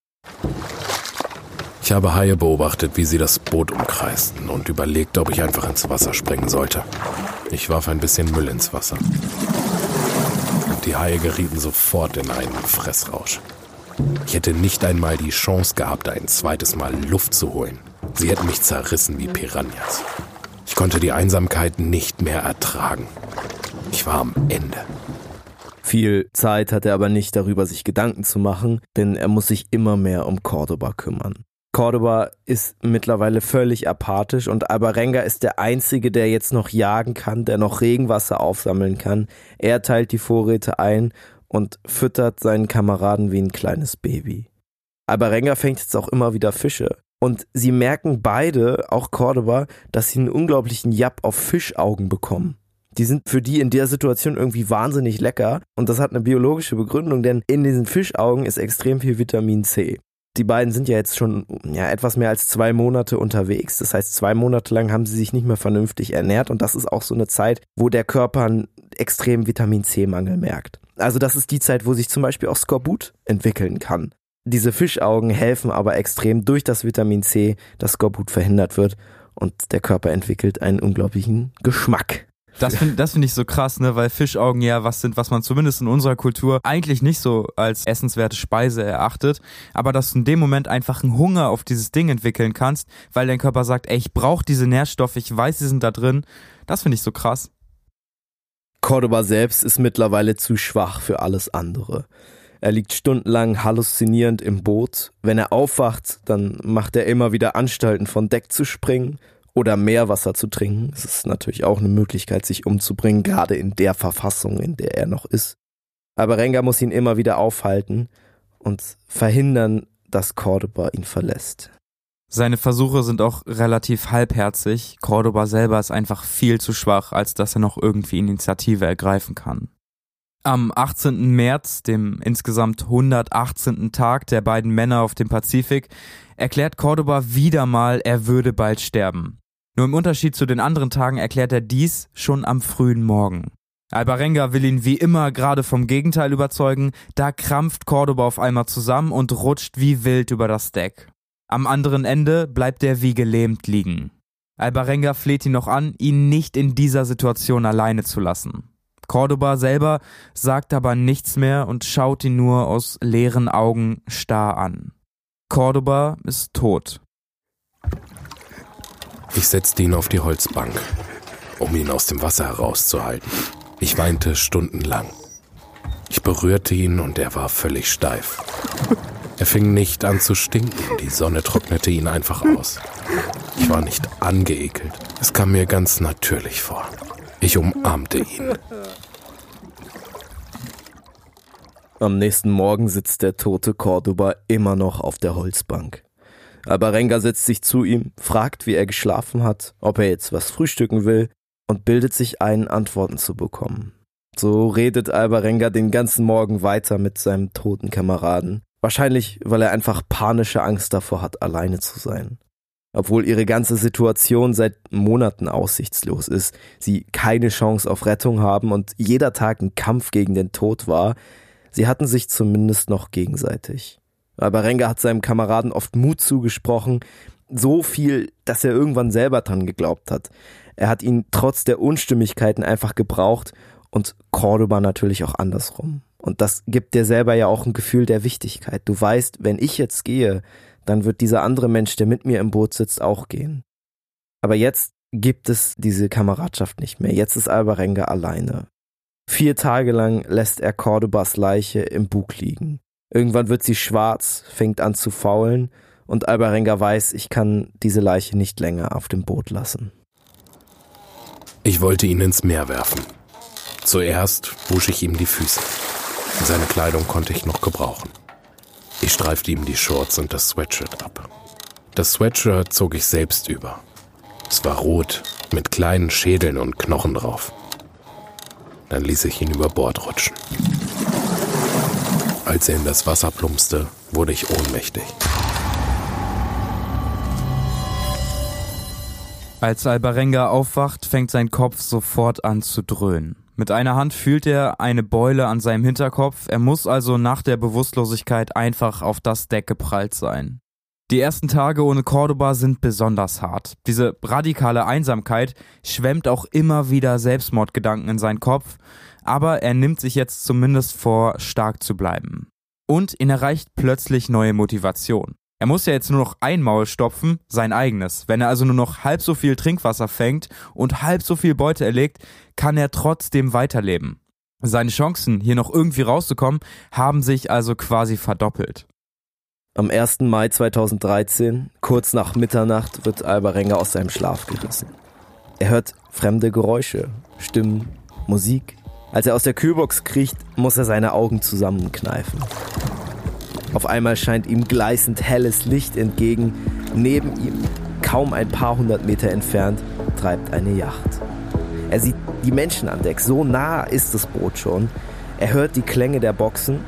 Ich habe Haie beobachtet, wie sie das Boot umkreisten und überlegt, ob ich einfach ins Wasser springen sollte. Ich warf ein bisschen Müll ins Wasser. Und die Haie gerieten sofort in einen Fressrausch. Ich hätte nicht einmal die Chance gehabt, ein zweites Mal Luft zu holen. Sie hätten mich zerrissen wie Piranhas. Ich konnte die Einsamkeit nicht mehr ertragen. Ich war am Ende. Viel Zeit hat er aber nicht darüber, sich Gedanken zu machen, denn er muss sich immer mehr um Cordoba kümmern. Cordoba ist mittlerweile völlig apathisch und Alvarenga ist der Einzige, der jetzt noch jagen kann, der noch Regenwasser aufsammeln kann. Er teilt die Vorräte ein und füttert seinen Kameraden wie ein kleines Baby. Alvarenga fängt jetzt auch immer wieder Fische. Und sie merken beide, auch Cordoba, dass sie einen unglaublichen Japp auf Fischaugen bekommen. Die sind für die in der Situation irgendwie wahnsinnig lecker. Und das hat eine biologische Begründung, denn in diesen Fischaugen ist extrem viel Vitamin C. Die beiden sind ja jetzt schon ja, etwas mehr als zwei Monate unterwegs. Das heißt, zwei Monate lang haben sie sich nicht mehr vernünftig ernährt. Und das ist auch so eine Zeit, wo der Körper einen extremen Vitamin C-Mangel merkt. Also das ist die Zeit, wo sich zum Beispiel auch Skorbut entwickeln kann. Diese Fischaugen helfen aber extrem durch das Vitamin C, dass Skorbut verhindert wird und der Körper entwickelt einen unglaublichen Geschmack. Das finde das find ich so krass, ne, weil Fischaugen ja was sind, was man zumindest in unserer Kultur eigentlich nicht so als essenswerte Speise erachtet, aber dass du in dem Moment einfach einen Hunger auf dieses Ding entwickeln kannst, weil dein Körper sagt, ey, ich brauche diese Nährstoffe, ich weiß, sie sind da drin, das finde ich so krass. Cordoba selbst ist mittlerweile zu schwach für alles andere. Er liegt stundenlang halluzinierend im Boot. Wenn er aufwacht, dann macht er immer wieder Anstalten, von Deck zu springen oder Meerwasser zu trinken. Es ist natürlich auch eine Möglichkeit, sich umzubringen, gerade in der Verfassung, in der er noch ist. Alvarenga muss ihn immer wieder aufhalten und verhindern, dass Cordoba ihn verlässt. Seine Versuche sind auch relativ halbherzig. Cordoba selber ist einfach viel zu schwach, als dass er noch irgendwie Initiative ergreifen kann. Am achtzehnten März, dem insgesamt hundertachtzehnten Tag der beiden Männer auf dem Pazifik, erklärt Cordoba wieder mal, er würde bald sterben. Nur im Unterschied zu den anderen Tagen erklärt er dies schon am frühen Morgen. Alvarenga will ihn wie immer gerade vom Gegenteil überzeugen, da krampft Cordoba auf einmal zusammen und rutscht wie wild über das Deck. Am anderen Ende bleibt er wie gelähmt liegen. Alvarenga fleht ihn noch an, ihn nicht in dieser Situation alleine zu lassen. Cordoba selber sagt aber nichts mehr und schaut ihn nur aus leeren Augen starr an. Cordoba ist tot. Ich setzte ihn auf die Holzbank, um ihn aus dem Wasser herauszuhalten. Ich weinte stundenlang. Ich berührte ihn und er war völlig steif. Er fing nicht an zu stinken, die Sonne trocknete ihn einfach aus. Ich war nicht angeekelt, es kam mir ganz natürlich vor. Ich umarmte ihn. Am nächsten Morgen sitzt der tote Cordoba immer noch auf der Holzbank. Alvarenga setzt sich zu ihm, fragt, wie er geschlafen hat, ob er jetzt was frühstücken will und bildet sich ein, Antworten zu bekommen. So redet Alvarenga den ganzen Morgen weiter mit seinem toten Kameraden. Wahrscheinlich, weil er einfach panische Angst davor hat, alleine zu sein. Obwohl ihre ganze Situation seit Monaten aussichtslos ist, sie keine Chance auf Rettung haben und jeder Tag ein Kampf gegen den Tod war, sie hatten sich zumindest noch gegenseitig. Alvarenga hat seinem Kameraden oft Mut zugesprochen, so viel, dass er irgendwann selber dran geglaubt hat. Er hat ihn trotz der Unstimmigkeiten einfach gebraucht und Cordoba natürlich auch andersrum. Und das gibt dir selber ja auch ein Gefühl der Wichtigkeit. Du weißt, wenn ich jetzt gehe, dann wird dieser andere Mensch, der mit mir im Boot sitzt, auch gehen. Aber jetzt gibt es diese Kameradschaft nicht mehr. Jetzt ist Alvarenga alleine. Vier Tage lang lässt er Cordobas Leiche im Bug liegen. Irgendwann wird sie schwarz, fängt an zu faulen und Alvarenga weiß, ich kann diese Leiche nicht länger auf dem Boot lassen. Ich wollte ihn ins Meer werfen. Zuerst wusch ich ihm die Füße. Seine Kleidung konnte ich noch gebrauchen. Ich streifte ihm die Shorts und das Sweatshirt ab. Das Sweatshirt zog ich selbst über. Es war rot, mit kleinen Schädeln und Knochen drauf. Dann ließ ich ihn über Bord rutschen. Als er in das Wasser plumpste, wurde ich ohnmächtig. Als Alvarenga aufwacht, fängt sein Kopf sofort an zu dröhnen. Mit einer Hand fühlt er eine Beule an seinem Hinterkopf, er muss also nach der Bewusstlosigkeit einfach auf das Deck geprallt sein. Die ersten Tage ohne Cordoba sind besonders hart. Diese radikale Einsamkeit schwemmt auch immer wieder Selbstmordgedanken in seinen Kopf, aber er nimmt sich jetzt zumindest vor, stark zu bleiben. Und ihn erreicht plötzlich neue Motivation. Er muss ja jetzt nur noch ein Maul stopfen, sein eigenes. Wenn er also nur noch halb so viel Trinkwasser fängt und halb so viel Beute erlegt, kann er trotzdem weiterleben. Seine Chancen, hier noch irgendwie rauszukommen, haben sich also quasi verdoppelt. Am ersten Mai zweitausenddreizehn, kurz nach Mitternacht, wird Alvarenga aus seinem Schlaf gerissen. Er hört fremde Geräusche, Stimmen, Musik. Als er aus der Kühlbox kriecht, muss er seine Augen zusammenkneifen. Auf einmal scheint ihm gleißend helles Licht entgegen. Neben ihm, kaum ein paar hundert Meter entfernt, treibt eine Yacht. Er sieht die Menschen an Deck, so nah ist das Boot schon. Er hört die Klänge der Boxen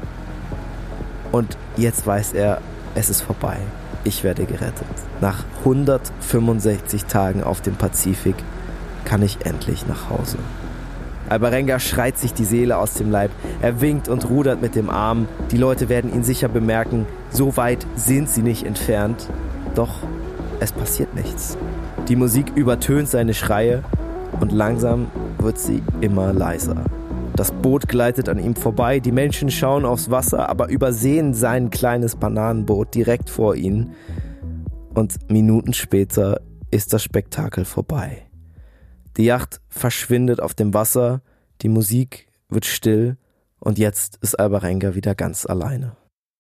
und jetzt weiß er, es ist vorbei. Ich werde gerettet. Nach hundertfünfundsechzig Tagen auf dem Pazifik kann ich endlich nach Hause. Alvarenga schreit sich die Seele aus dem Leib. Er winkt und rudert mit dem Arm. Die Leute werden ihn sicher bemerken. So weit sind sie nicht entfernt. Doch es passiert nichts. Die Musik übertönt seine Schreie und langsam wird sie immer leiser. Das Boot gleitet an ihm vorbei. Die Menschen schauen aufs Wasser, aber übersehen sein kleines Bananenboot direkt vor ihnen. Und Minuten später ist das Spektakel vorbei. Die Yacht verschwindet auf dem Wasser, die Musik wird still und jetzt ist Alvarenga wieder ganz alleine.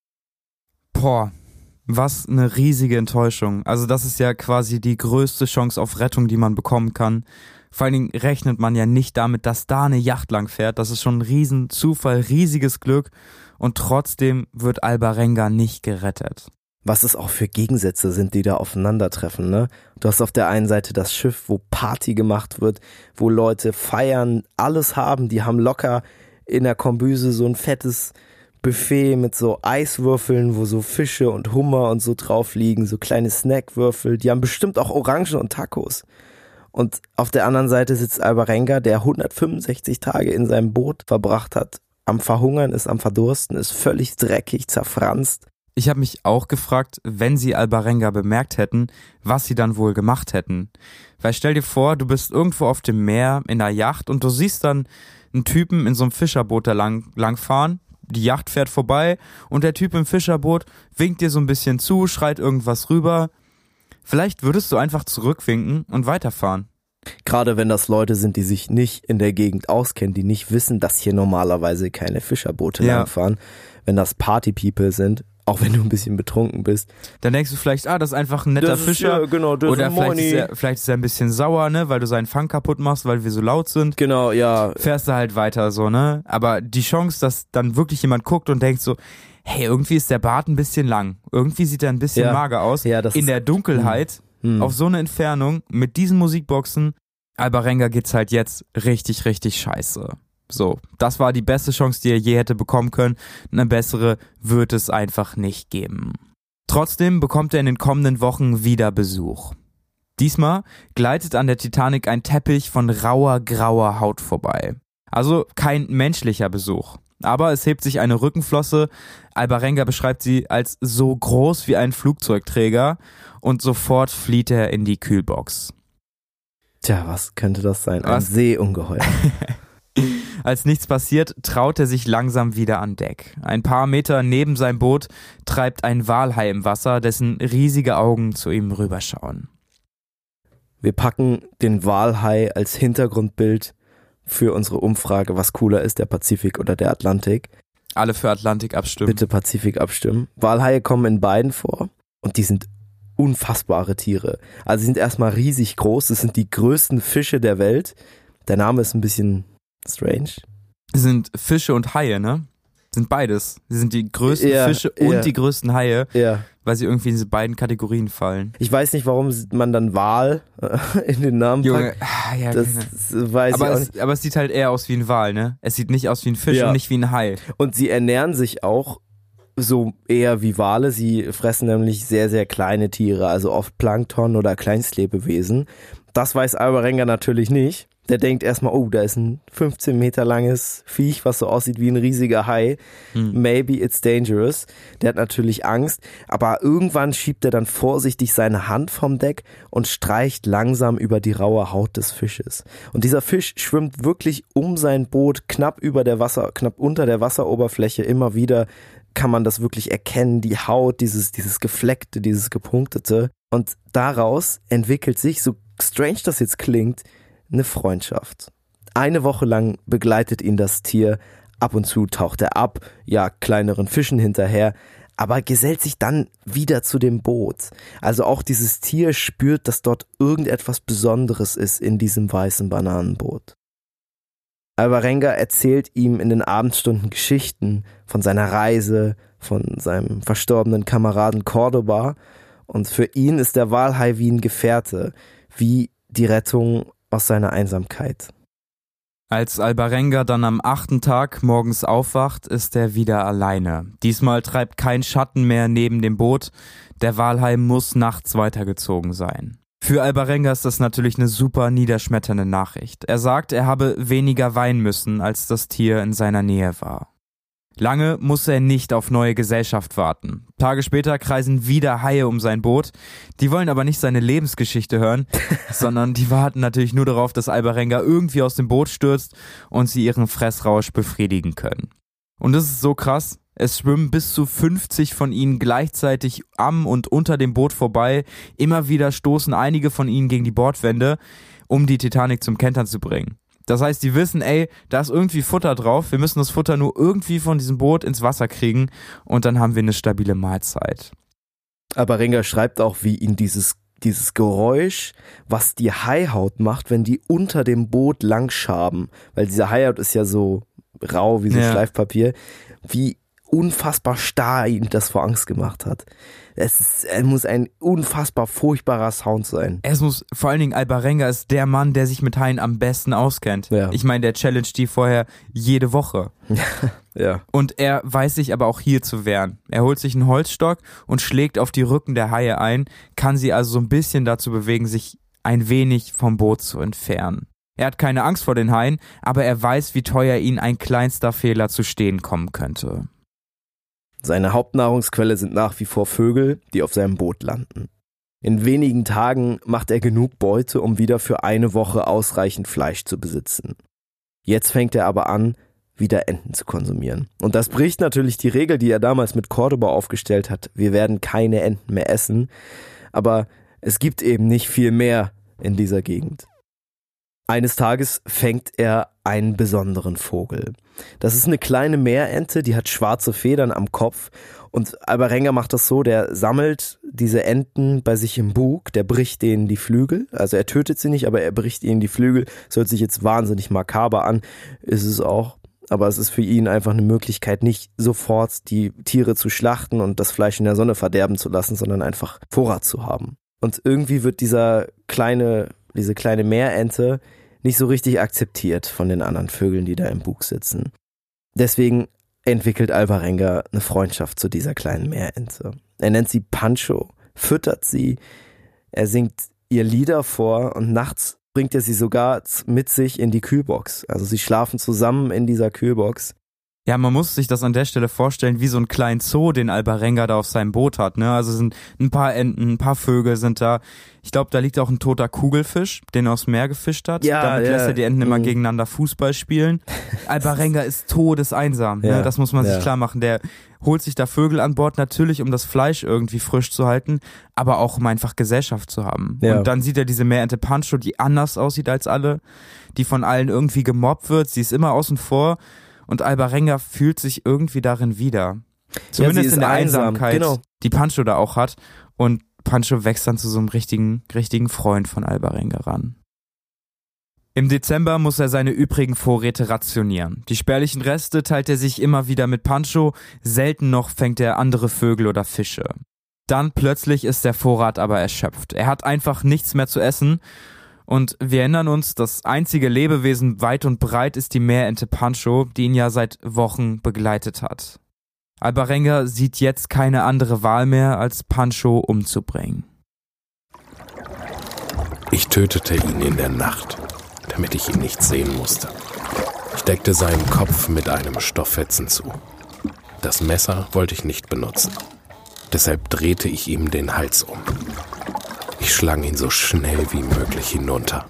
Boah, was eine riesige Enttäuschung. Also das ist ja quasi die größte Chance auf Rettung, die man bekommen kann. Vor allen Dingen rechnet man ja nicht damit, dass da eine Yacht lang fährt. Das ist schon ein Riesenzufall, riesiges Glück und trotzdem wird Alvarenga nicht gerettet. Was es auch für Gegensätze sind, die da aufeinandertreffen, ne? Du hast auf der einen Seite das Schiff, wo Party gemacht wird, wo Leute feiern, alles haben, die haben locker in der Kombüse so ein fettes Buffet mit so Eiswürfeln, wo so Fische und Hummer und so drauf liegen, so kleine Snackwürfel, die haben bestimmt auch Orangen und Tacos. Und auf der anderen Seite sitzt Alvarenga, der hundertfünfundsechzig Tage in seinem Boot verbracht hat, am Verhungern ist, am Verdursten, ist völlig dreckig, zerfranst. Ich habe mich auch gefragt, wenn sie Alvarenga bemerkt hätten, was sie dann wohl gemacht hätten. Weil stell dir vor, du bist irgendwo auf dem Meer in einer Yacht und du siehst dann einen Typen in so einem Fischerboot da lang, langfahren, die Yacht fährt vorbei und der Typ im Fischerboot winkt dir so ein bisschen zu, schreit irgendwas rüber. Vielleicht würdest du einfach zurückwinken und weiterfahren. Gerade wenn das Leute sind, die sich nicht in der Gegend auskennen, die nicht wissen, dass hier normalerweise keine Fischerboote Ja. langfahren. Wenn das Party-People sind, auch wenn du ein bisschen betrunken bist. Dann denkst du vielleicht, ah, das ist einfach ein netter Das ist Fischer. ja, genau, das Oder ist vielleicht Money. ist, er, vielleicht ist er ein bisschen sauer, ne, weil du seinen Fang kaputt machst, weil wir so laut sind. Genau, ja. Fährst du halt weiter so, ne? Aber die Chance, dass dann wirklich jemand guckt und denkt so, hey, irgendwie ist der Bart ein bisschen lang. Irgendwie sieht er ein bisschen Ja. mager aus. Ja, das In ist- der Dunkelheit, Hm. auf so eine Entfernung, mit diesen Musikboxen, Alvarenga geht's halt jetzt richtig, richtig scheiße. So, das war die beste Chance, die er je hätte bekommen können. Eine bessere wird es einfach nicht geben. Trotzdem bekommt er in den kommenden Wochen wieder Besuch. Diesmal gleitet an der Titanic ein Teppich von rauer, grauer Haut vorbei. Also kein menschlicher Besuch. Aber es hebt sich eine Rückenflosse. Alvarenga beschreibt sie als so groß wie ein Flugzeugträger und sofort flieht er in die Kühlbox. Tja, was könnte das sein? Ein Was? Seeungeheuer. Als nichts passiert, traut er sich langsam wieder an Deck. Ein paar Meter neben seinem Boot treibt ein Walhai im Wasser, dessen riesige Augen zu ihm rüberschauen. Wir packen den Walhai als Hintergrundbild für unsere Umfrage, was cooler ist, der Pazifik oder der Atlantik. Alle für Atlantik abstimmen. Bitte Pazifik abstimmen. Walhaie kommen in beiden vor und die sind unfassbare Tiere. Also sie sind erstmal riesig groß, das sind die größten Fische der Welt. Der Name ist ein bisschen strange. Sind Fische und Haie, ne? Sind beides. Sie sind die größten Ja, Fische und ja. die größten Haie, Ja. weil sie irgendwie in diese beiden Kategorien fallen. Ich weiß nicht, warum man dann Wal äh, in den Namen Junge, packt. ah, ja, Das keine- weiß aber ich auch es, nicht. aber es sieht halt eher aus wie ein Wal, ne? Es sieht nicht aus wie ein Fisch Ja. und nicht wie ein Hai. Und sie ernähren sich auch so eher wie Wale. Sie fressen nämlich sehr, sehr kleine Tiere, also oft Plankton oder Kleinstlebewesen. Das weiß Alvarenga natürlich nicht. Der denkt erstmal, oh, da ist ein fünfzehn Meter langes Viech, was so aussieht wie ein riesiger Hai. Hm. Maybe it's dangerous. Der hat natürlich Angst, aber irgendwann schiebt er dann vorsichtig seine Hand vom Deck und streicht langsam über die raue Haut des Fisches. Und dieser Fisch schwimmt wirklich um sein Boot, knapp über der Wasser, knapp unter der Wasseroberfläche. Immer wieder kann man das wirklich erkennen, die Haut, dieses, dieses Gefleckte, dieses Gepunktete. Und daraus entwickelt sich, so strange das jetzt klingt, eine Freundschaft. Eine Woche lang begleitet ihn das Tier, ab und zu taucht er ab, jagt kleineren Fischen hinterher, aber gesellt sich dann wieder zu dem Boot. Also auch dieses Tier spürt, dass dort irgendetwas Besonderes ist in diesem weißen Bananenboot. Alvarenga erzählt ihm in den Abendstunden Geschichten von seiner Reise, von seinem verstorbenen Kameraden Cordoba, und für ihn ist der Walhai wie ein Gefährte, wie die Rettung aus seiner Einsamkeit. Als Alvarenga dann am achten Tag morgens aufwacht, ist er wieder alleine. Diesmal treibt kein Schatten mehr neben dem Boot. Der Walhai muss nachts weitergezogen sein. Für Alvarenga ist das natürlich eine super niederschmetternde Nachricht. Er sagt, er habe weniger weinen müssen, als das Tier in seiner Nähe war. Lange muss er nicht auf neue Gesellschaft warten. Tage später kreisen wieder Haie um sein Boot. Die wollen aber nicht seine Lebensgeschichte hören, sondern die warten natürlich nur darauf, dass Alvarenga irgendwie aus dem Boot stürzt und sie ihren Fressrausch befriedigen können. Und das ist so krass. Es schwimmen bis zu fünfzig von ihnen gleichzeitig am und unter dem Boot vorbei. Immer wieder stoßen einige von ihnen gegen die Bordwände, um die Titanic zum Kentern zu bringen. Das heißt, die wissen, ey, da ist irgendwie Futter drauf, wir müssen das Futter nur irgendwie von diesem Boot ins Wasser kriegen und dann haben wir eine stabile Mahlzeit. Alvarenga schreibt auch, wie ihn dieses, dieses Geräusch, was die Haihaut macht, wenn die unter dem Boot langschaben, weil diese Haihaut ist ja so rau wie so Ja. Schleifpapier, wie unfassbar starr ihn das vor Angst gemacht hat. Es, ist, es muss ein unfassbar furchtbarer Sound sein. Es muss, vor allen Dingen Alvarenga ist der Mann, der sich mit Haien am besten auskennt. Ja. Ich meine, der challenge die vorher jede Woche. Ja. Und er weiß sich aber auch hier zu wehren. Er holt sich einen Holzstock und schlägt auf die Rücken der Haie ein, kann sie also so ein bisschen dazu bewegen, sich ein wenig vom Boot zu entfernen. Er hat keine Angst vor den Haien, aber er weiß, wie teuer ihn ein kleinster Fehler zu stehen kommen könnte. Seine Hauptnahrungsquelle sind nach wie vor Vögel, die auf seinem Boot landen. In wenigen Tagen macht er genug Beute, um wieder für eine Woche ausreichend Fleisch zu besitzen. Jetzt fängt er aber an, wieder Enten zu konsumieren. Und das bricht natürlich die Regel, die er damals mit Cordoba aufgestellt hat. Wir werden keine Enten mehr essen, aber es gibt eben nicht viel mehr in dieser Gegend. Eines Tages fängt er einen besonderen Vogel. Das ist eine kleine Meerente, die hat schwarze Federn am Kopf und Alvarenga macht das so, der sammelt diese Enten bei sich im Bug, der bricht denen die Flügel, also er tötet sie nicht, aber er bricht ihnen die Flügel. Das hört sich jetzt wahnsinnig makaber an, ist es auch, aber es ist für ihn einfach eine Möglichkeit, nicht sofort die Tiere zu schlachten und das Fleisch in der Sonne verderben zu lassen, sondern einfach Vorrat zu haben. Und irgendwie wird dieser kleine, diese kleine Meerente nicht so richtig akzeptiert von den anderen Vögeln, die da im Bug sitzen. Deswegen entwickelt Alvarenga eine Freundschaft zu dieser kleinen Meerente. Er nennt sie Pancho, füttert sie, er singt ihr Lieder vor und nachts bringt er sie sogar mit sich in die Kühlbox. Also sie schlafen zusammen in dieser Kühlbox. Ja, man muss sich das an der Stelle vorstellen, wie so ein kleinen Zoo, den Alvarenga da auf seinem Boot hat, ne? Also sind ein paar Enten, ein paar Vögel sind da. Ich glaube, da liegt auch ein toter Kugelfisch, den er aus dem Meer gefischt hat. Ja, Damit ja. lässt er die Enten immer mhm. gegeneinander Fußball spielen. Alvarenga ist todeseinsam, ne? Ja. Das muss man sich Ja. klar machen. Der holt sich da Vögel an Bord, natürlich um das Fleisch irgendwie frisch zu halten, aber auch um einfach Gesellschaft zu haben. Ja. Und dann sieht er diese Meerente Pancho, die anders aussieht als alle, die von allen irgendwie gemobbt wird. Sie ist immer außen vor. Und Alvarenga fühlt sich irgendwie darin wieder. Zumindest ja, in der einsam, Einsamkeit, genau. die Pancho da auch hat. Und Pancho wächst dann zu so einem richtigen, richtigen Freund von Alvarenga ran. Im Dezember muss er seine übrigen Vorräte rationieren. Die spärlichen Reste teilt er sich immer wieder mit Pancho. Selten noch fängt er andere Vögel oder Fische. Dann plötzlich ist der Vorrat aber erschöpft. Er hat einfach nichts mehr zu essen. Und wir erinnern uns, das einzige Lebewesen weit und breit ist die Meerente Pancho, die ihn ja seit Wochen begleitet hat. Alvarenga sieht jetzt keine andere Wahl mehr, als Pancho umzubringen. Ich tötete ihn in der Nacht, damit ich ihn nicht sehen musste. Ich deckte seinen Kopf mit einem Stofffetzen zu. Das Messer wollte ich nicht benutzen. Deshalb drehte ich ihm den Hals um. Ich schlang ihn so schnell wie möglich hinunter.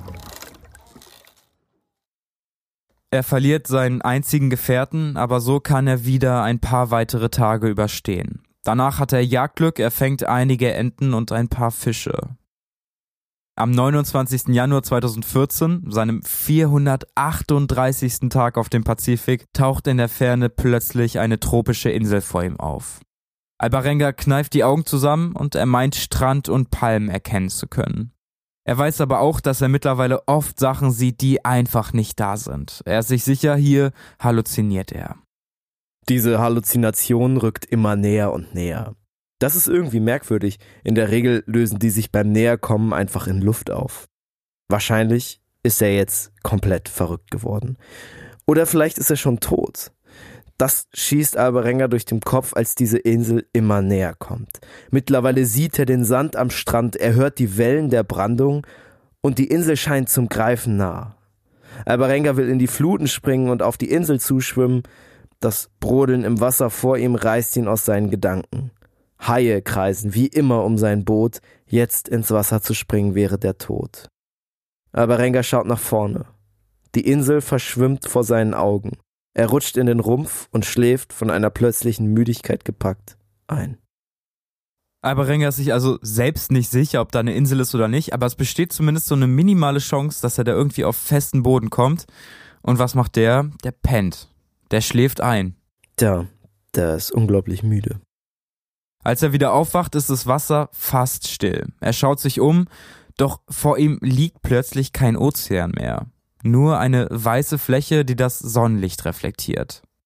Er verliert seinen einzigen Gefährten, aber so kann er wieder ein paar weitere Tage überstehen. Danach hat er Jagdglück, er fängt einige Enten und ein paar Fische. Am neunundzwanzigsten Januar zweitausendvierzehn, seinem vierhundertachtunddreißigsten Tag auf dem Pazifik, taucht in der Ferne plötzlich eine tropische Insel vor ihm auf. Alvarenga kneift die Augen zusammen und er meint Strand und Palmen erkennen zu können. Er weiß aber auch, dass er mittlerweile oft Sachen sieht, die einfach nicht da sind. Er ist sich sicher, hier halluziniert er. Diese Halluzination rückt immer näher und näher. Das ist irgendwie merkwürdig. In der Regel lösen die sich beim Näherkommen einfach in Luft auf. Wahrscheinlich ist er jetzt komplett verrückt geworden. Oder vielleicht ist er schon tot. Das schießt Alvarenga durch den Kopf, als diese Insel immer näher kommt. Mittlerweile sieht er den Sand am Strand, er hört die Wellen der Brandung und die Insel scheint zum Greifen nah. Alvarenga will in die Fluten springen und auf die Insel zuschwimmen. Das Brodeln im Wasser vor ihm reißt ihn aus seinen Gedanken. Haie kreisen wie immer um sein Boot, jetzt ins Wasser zu springen wäre der Tod. Alvarenga schaut nach vorne. Die Insel verschwimmt vor seinen Augen. Er rutscht in den Rumpf und schläft, von einer plötzlichen Müdigkeit gepackt, ein. Alvarenga ist sich also selbst nicht sicher, ob da eine Insel ist oder nicht, aber es besteht zumindest so eine minimale Chance, dass er da irgendwie auf festen Boden kommt. Und was macht der? Der pennt. Der schläft ein. Tja, der ist unglaublich müde. Als er wieder aufwacht, ist das Wasser fast still. Er schaut sich um, doch vor ihm liegt plötzlich kein Ozean mehr. Nur eine weiße Fläche, die das Sonnenlicht reflektiert.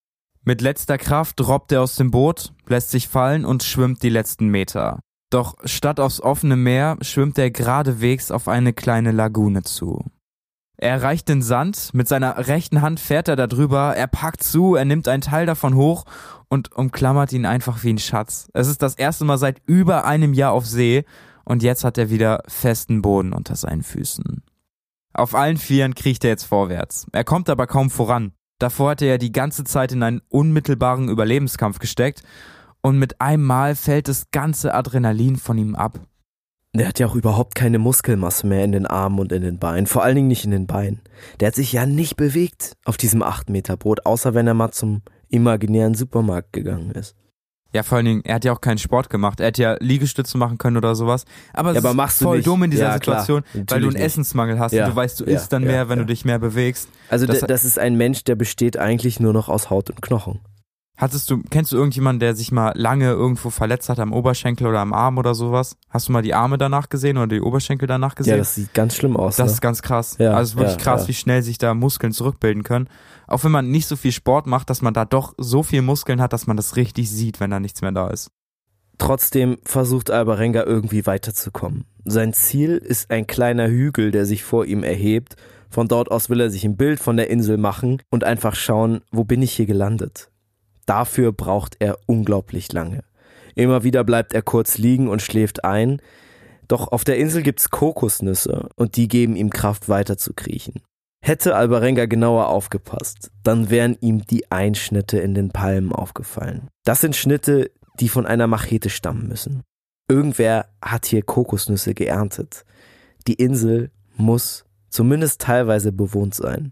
Mit letzter Kraft robbt er aus dem Boot, lässt sich fallen und schwimmt die letzten Meter. Doch statt aufs offene Meer schwimmt er geradewegs auf eine kleine Lagune zu. Er erreicht den Sand, mit seiner rechten Hand fährt er da drüber, er packt zu, er nimmt einen Teil davon hoch und umklammert ihn einfach wie ein Schatz. Es ist das erste Mal seit über einem Jahr auf See und jetzt hat er wieder festen Boden unter seinen Füßen. Auf allen Vieren kriecht er jetzt vorwärts. Er kommt aber kaum voran. Davor hatte er die ganze Zeit in einen unmittelbaren Überlebenskampf gesteckt und mit einem Mal fällt das ganze Adrenalin von ihm ab. Der hat ja auch überhaupt keine Muskelmasse mehr in den Armen und in den Beinen, vor allen Dingen nicht in den Beinen. Der hat sich ja nicht bewegt auf diesem acht Meter Boot, außer wenn er mal zum imaginären Supermarkt gegangen ist. Ja, vor allen Dingen, er hat ja auch keinen Sport gemacht. Er hätte ja Liegestütze machen können oder sowas. Aber ja, es aber ist voll dumm in dieser ja, Situation, klar, weil du einen nicht. Essensmangel hast ja, und du weißt, du ja, isst dann ja, mehr, wenn ja. du dich mehr bewegst. Also das, das, das ist ein Mensch, der besteht eigentlich nur noch aus Haut und Knochen. Hattest du, kennst du irgendjemanden, der sich mal lange irgendwo verletzt hat am Oberschenkel oder am Arm oder sowas? Hast du mal die Arme danach gesehen oder die Oberschenkel danach gesehen? Ja, das sieht ganz schlimm aus. Das ne? ist ganz krass. Ja, also es ist wirklich ja, krass, ja. wie schnell sich da Muskeln zurückbilden können. Auch wenn man nicht so viel Sport macht, dass man da doch so viel Muskeln hat, dass man das richtig sieht, wenn da nichts mehr da ist. Trotzdem versucht Alvarenga irgendwie weiterzukommen. Sein Ziel ist ein kleiner Hügel, der sich vor ihm erhebt. Von dort aus will er sich ein Bild von der Insel machen und einfach schauen, wo bin ich hier gelandet. Dafür braucht er unglaublich lange. Immer wieder bleibt er kurz liegen und schläft ein. Doch auf der Insel gibt's Kokosnüsse und die geben ihm Kraft, weiter zu kriechen. Hätte Alvarenga genauer aufgepasst, dann wären ihm die Einschnitte in den Palmen aufgefallen. Das sind Schnitte, die von einer Machete stammen müssen. Irgendwer hat hier Kokosnüsse geerntet. Die Insel muss zumindest teilweise bewohnt sein.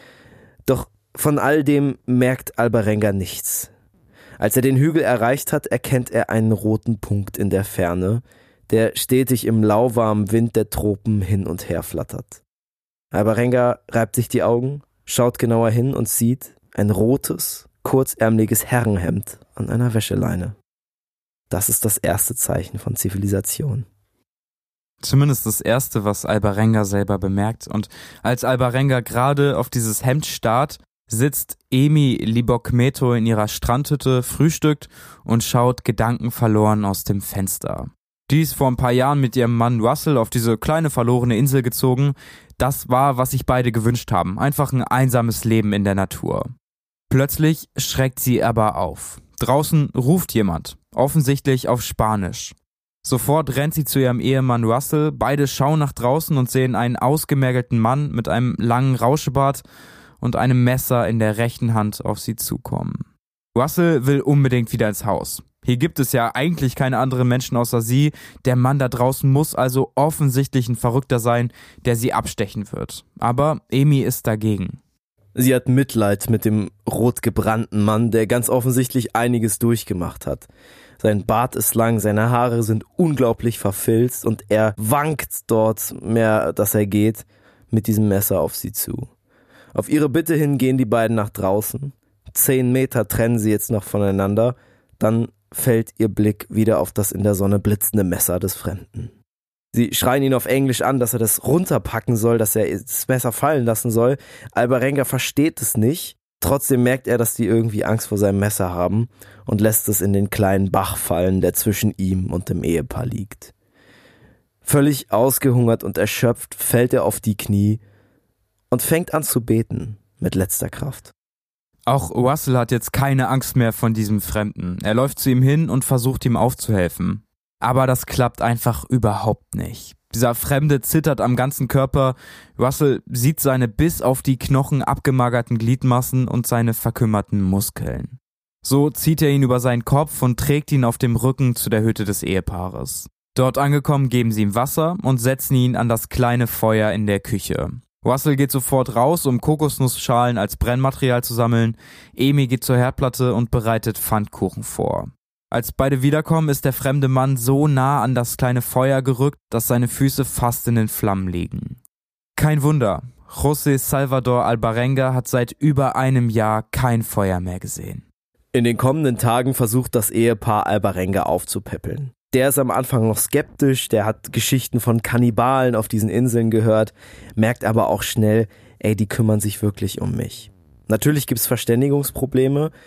Doch von all dem merkt Alvarenga nichts. Als er den Hügel erreicht hat, erkennt er einen roten Punkt in der Ferne, der stetig im lauwarmen Wind der Tropen hin und her flattert. Alvarenga reibt sich die Augen, schaut genauer hin und sieht ein rotes, kurzärmeliges Herrenhemd an einer Wäscheleine. Das ist das erste Zeichen von Zivilisation. Zumindest das erste, was Alvarenga selber bemerkt. Und als Alvarenga gerade auf dieses Hemd starrt, sitzt Emi Libokmeto in ihrer Strandhütte, frühstückt und schaut gedankenverloren aus dem Fenster. Die ist vor ein paar Jahren mit ihrem Mann Russell auf diese kleine verlorene Insel gezogen. Das war, was sich beide gewünscht haben. Einfach ein einsames Leben in der Natur. Plötzlich schreckt sie aber auf. Draußen ruft jemand, offensichtlich auf Spanisch. Sofort rennt sie zu ihrem Ehemann Russell. Beide schauen nach draußen und sehen einen ausgemergelten Mann mit einem langen Rauschebart und einem Messer in der rechten Hand auf sie zukommen. Russell will unbedingt wieder ins Haus. Hier gibt es ja eigentlich keine anderen Menschen außer sie. Der Mann da draußen muss also offensichtlich ein Verrückter sein, der sie abstechen wird. Aber Emi ist dagegen. Sie hat Mitleid mit dem rot gebrannten Mann, der ganz offensichtlich einiges durchgemacht hat. Sein Bart ist lang, seine Haare sind unglaublich verfilzt und er wankt dort, mehr dass er geht, mit diesem Messer auf sie zu. Auf ihre Bitte hin gehen die beiden nach draußen. Zehn Meter trennen sie jetzt noch voneinander. Dann fällt ihr Blick wieder auf das in der Sonne blitzende Messer des Fremden. Sie schreien ihn auf Englisch an, dass er das runterpacken soll, dass er das Messer fallen lassen soll. Alvarenga versteht es nicht. Trotzdem merkt er, dass die irgendwie Angst vor seinem Messer haben und lässt es in den kleinen Bach fallen, der zwischen ihm und dem Ehepaar liegt. Völlig ausgehungert und erschöpft fällt er auf die Knie und fängt an zu beten mit letzter Kraft. Auch Russell hat jetzt keine Angst mehr von diesem Fremden. Er läuft zu ihm hin und versucht ihm aufzuhelfen. Aber das klappt einfach überhaupt nicht. Dieser Fremde zittert am ganzen Körper. Russell sieht seine bis auf die Knochen abgemagerten Gliedmassen und seine verkümmerten Muskeln. So zieht er ihn über seinen Kopf und trägt ihn auf dem Rücken zu der Hütte des Ehepaares. Dort angekommen geben sie ihm Wasser und setzen ihn an das kleine Feuer in der Küche. Russell geht sofort raus, um Kokosnussschalen als Brennmaterial zu sammeln. Emi geht zur Herdplatte und bereitet Pfannkuchen vor. Als beide wiederkommen, ist der fremde Mann so nah an das kleine Feuer gerückt, dass seine Füße fast in den Flammen liegen. Kein Wunder, José Salvador Alvarenga hat seit über einem Jahr kein Feuer mehr gesehen. In den kommenden Tagen versucht das Ehepaar Alvarenga aufzupäppeln. Der ist am Anfang noch skeptisch, der hat Geschichten von Kannibalen auf diesen Inseln gehört, merkt aber auch schnell, ey, die kümmern sich wirklich um mich. Natürlich gibt's Verständigungsprobleme.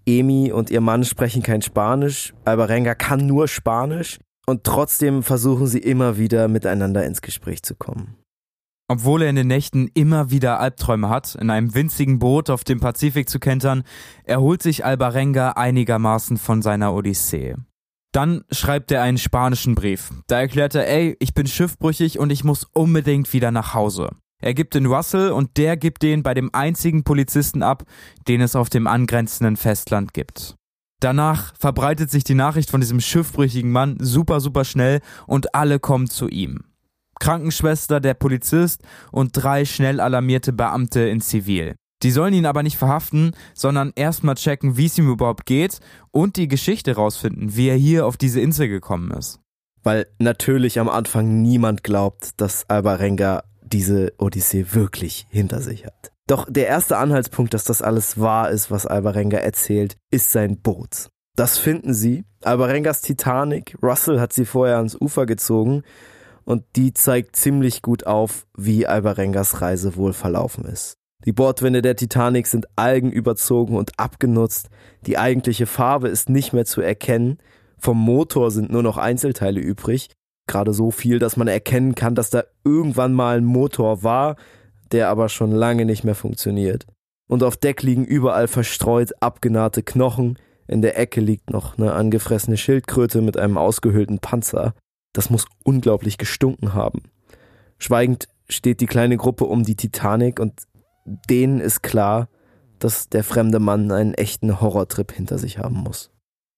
Emi und ihr Mann sprechen kein Spanisch, Alvarenga kann nur Spanisch und trotzdem versuchen sie immer wieder miteinander ins Gespräch zu kommen. Obwohl er in den Nächten immer wieder Albträume hat, in einem winzigen Boot auf dem Pazifik zu kentern, erholt sich Alvarenga einigermaßen von seiner Odyssee. Dann schreibt er einen spanischen Brief. Da erklärt er, ey, ich bin schiffbrüchig und ich muss unbedingt wieder nach Hause. Er gibt den Russell und der gibt den bei dem einzigen Polizisten ab, den es auf dem angrenzenden Festland gibt. Danach verbreitet sich die Nachricht von diesem schiffbrüchigen Mann super, super schnell und alle kommen zu ihm. Krankenschwester, der Polizist und drei schnell alarmierte Beamte in Zivil. Die sollen ihn aber nicht verhaften, sondern erstmal checken, wie es ihm überhaupt geht und die Geschichte rausfinden, wie er hier auf diese Insel gekommen ist. Weil natürlich am Anfang niemand glaubt, dass Alvarenga diese Odyssee wirklich hinter sich hat. Doch der erste Anhaltspunkt, dass das alles wahr ist, was Alvarenga erzählt, ist sein Boot. Das finden sie. Alvarengas Titanic, Russell hat sie vorher ans Ufer gezogen und die zeigt ziemlich gut auf, wie Alvarengas Reise wohl verlaufen ist. Die Bordwände der Titanic sind algenüberzogen und abgenutzt. Die eigentliche Farbe ist nicht mehr zu erkennen. Vom Motor sind nur noch Einzelteile übrig. Gerade so viel, dass man erkennen kann, dass da irgendwann mal ein Motor war, der aber schon lange nicht mehr funktioniert. Und auf Deck liegen überall verstreut abgenahte Knochen. In der Ecke liegt noch eine angefressene Schildkröte mit einem ausgehöhlten Panzer. Das muss unglaublich gestunken haben. Schweigend steht die kleine Gruppe um die Titanic und denen ist klar, dass der fremde Mann einen echten Horrortrip hinter sich haben muss.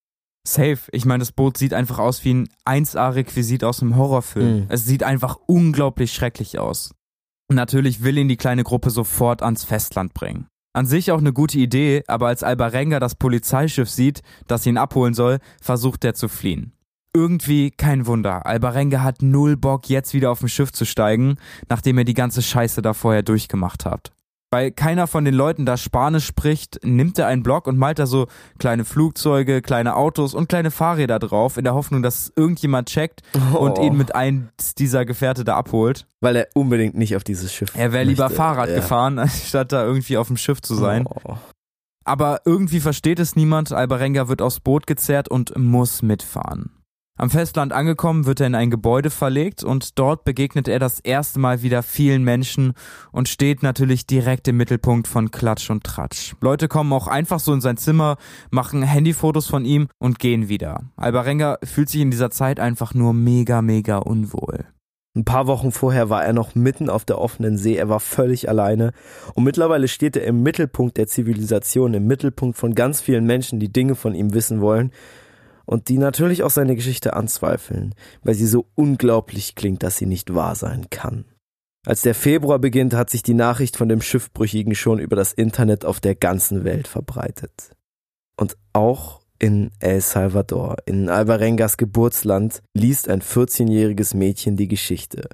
Safe. Ich meine, das Boot sieht einfach aus wie ein eins A-Requisit aus einem Horrorfilm. Mm. Es sieht einfach unglaublich schrecklich aus. Natürlich will ihn die kleine Gruppe sofort ans Festland bringen. An sich auch eine gute Idee, aber als Alvarenga das Polizeischiff sieht, das ihn abholen soll, versucht er zu fliehen. Irgendwie kein Wunder. Alvarenga hat null Bock, jetzt wieder auf dem Schiff zu steigen, nachdem er die ganze Scheiße da vorher durchgemacht hat. Weil keiner von den Leuten da Spanisch spricht, nimmt er einen Block und malt da so kleine Flugzeuge, kleine Autos und kleine Fahrräder drauf, in der Hoffnung, dass irgendjemand checkt oh. und ihn mit eins dieser Gefährte da abholt. Weil er unbedingt nicht auf dieses Schiff Er wäre lieber Fahrrad ja. gefahren, anstatt da irgendwie auf dem Schiff zu sein. Oh. Aber irgendwie versteht es niemand, Alvarenga wird aufs Boot gezerrt und muss mitfahren. Am Festland angekommen, wird er in ein Gebäude verlegt und dort begegnet er das erste Mal wieder vielen Menschen und steht natürlich direkt im Mittelpunkt von Klatsch und Tratsch. Leute kommen auch einfach so in sein Zimmer, machen Handyfotos von ihm und gehen wieder. Alvarenga fühlt sich in dieser Zeit einfach nur mega, mega unwohl. Ein paar Wochen vorher war er noch mitten auf der offenen See, er war völlig alleine und mittlerweile steht er im Mittelpunkt der Zivilisation, im Mittelpunkt von ganz vielen Menschen, die Dinge von ihm wissen wollen. Und die natürlich auch seine Geschichte anzweifeln, weil sie so unglaublich klingt, dass sie nicht wahr sein kann. Als der Februar beginnt, hat sich die Nachricht von dem Schiffbrüchigen schon über das Internet auf der ganzen Welt verbreitet. Und auch in El Salvador, in Alvarengas Geburtsland, liest ein vierzehnjähriges Mädchen die Geschichte.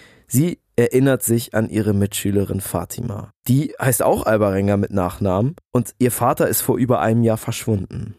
Sie erinnert sich an ihre Mitschülerin Fatima. Die heißt auch Alvarenga mit Nachnamen und ihr Vater ist vor über einem Jahr verschwunden.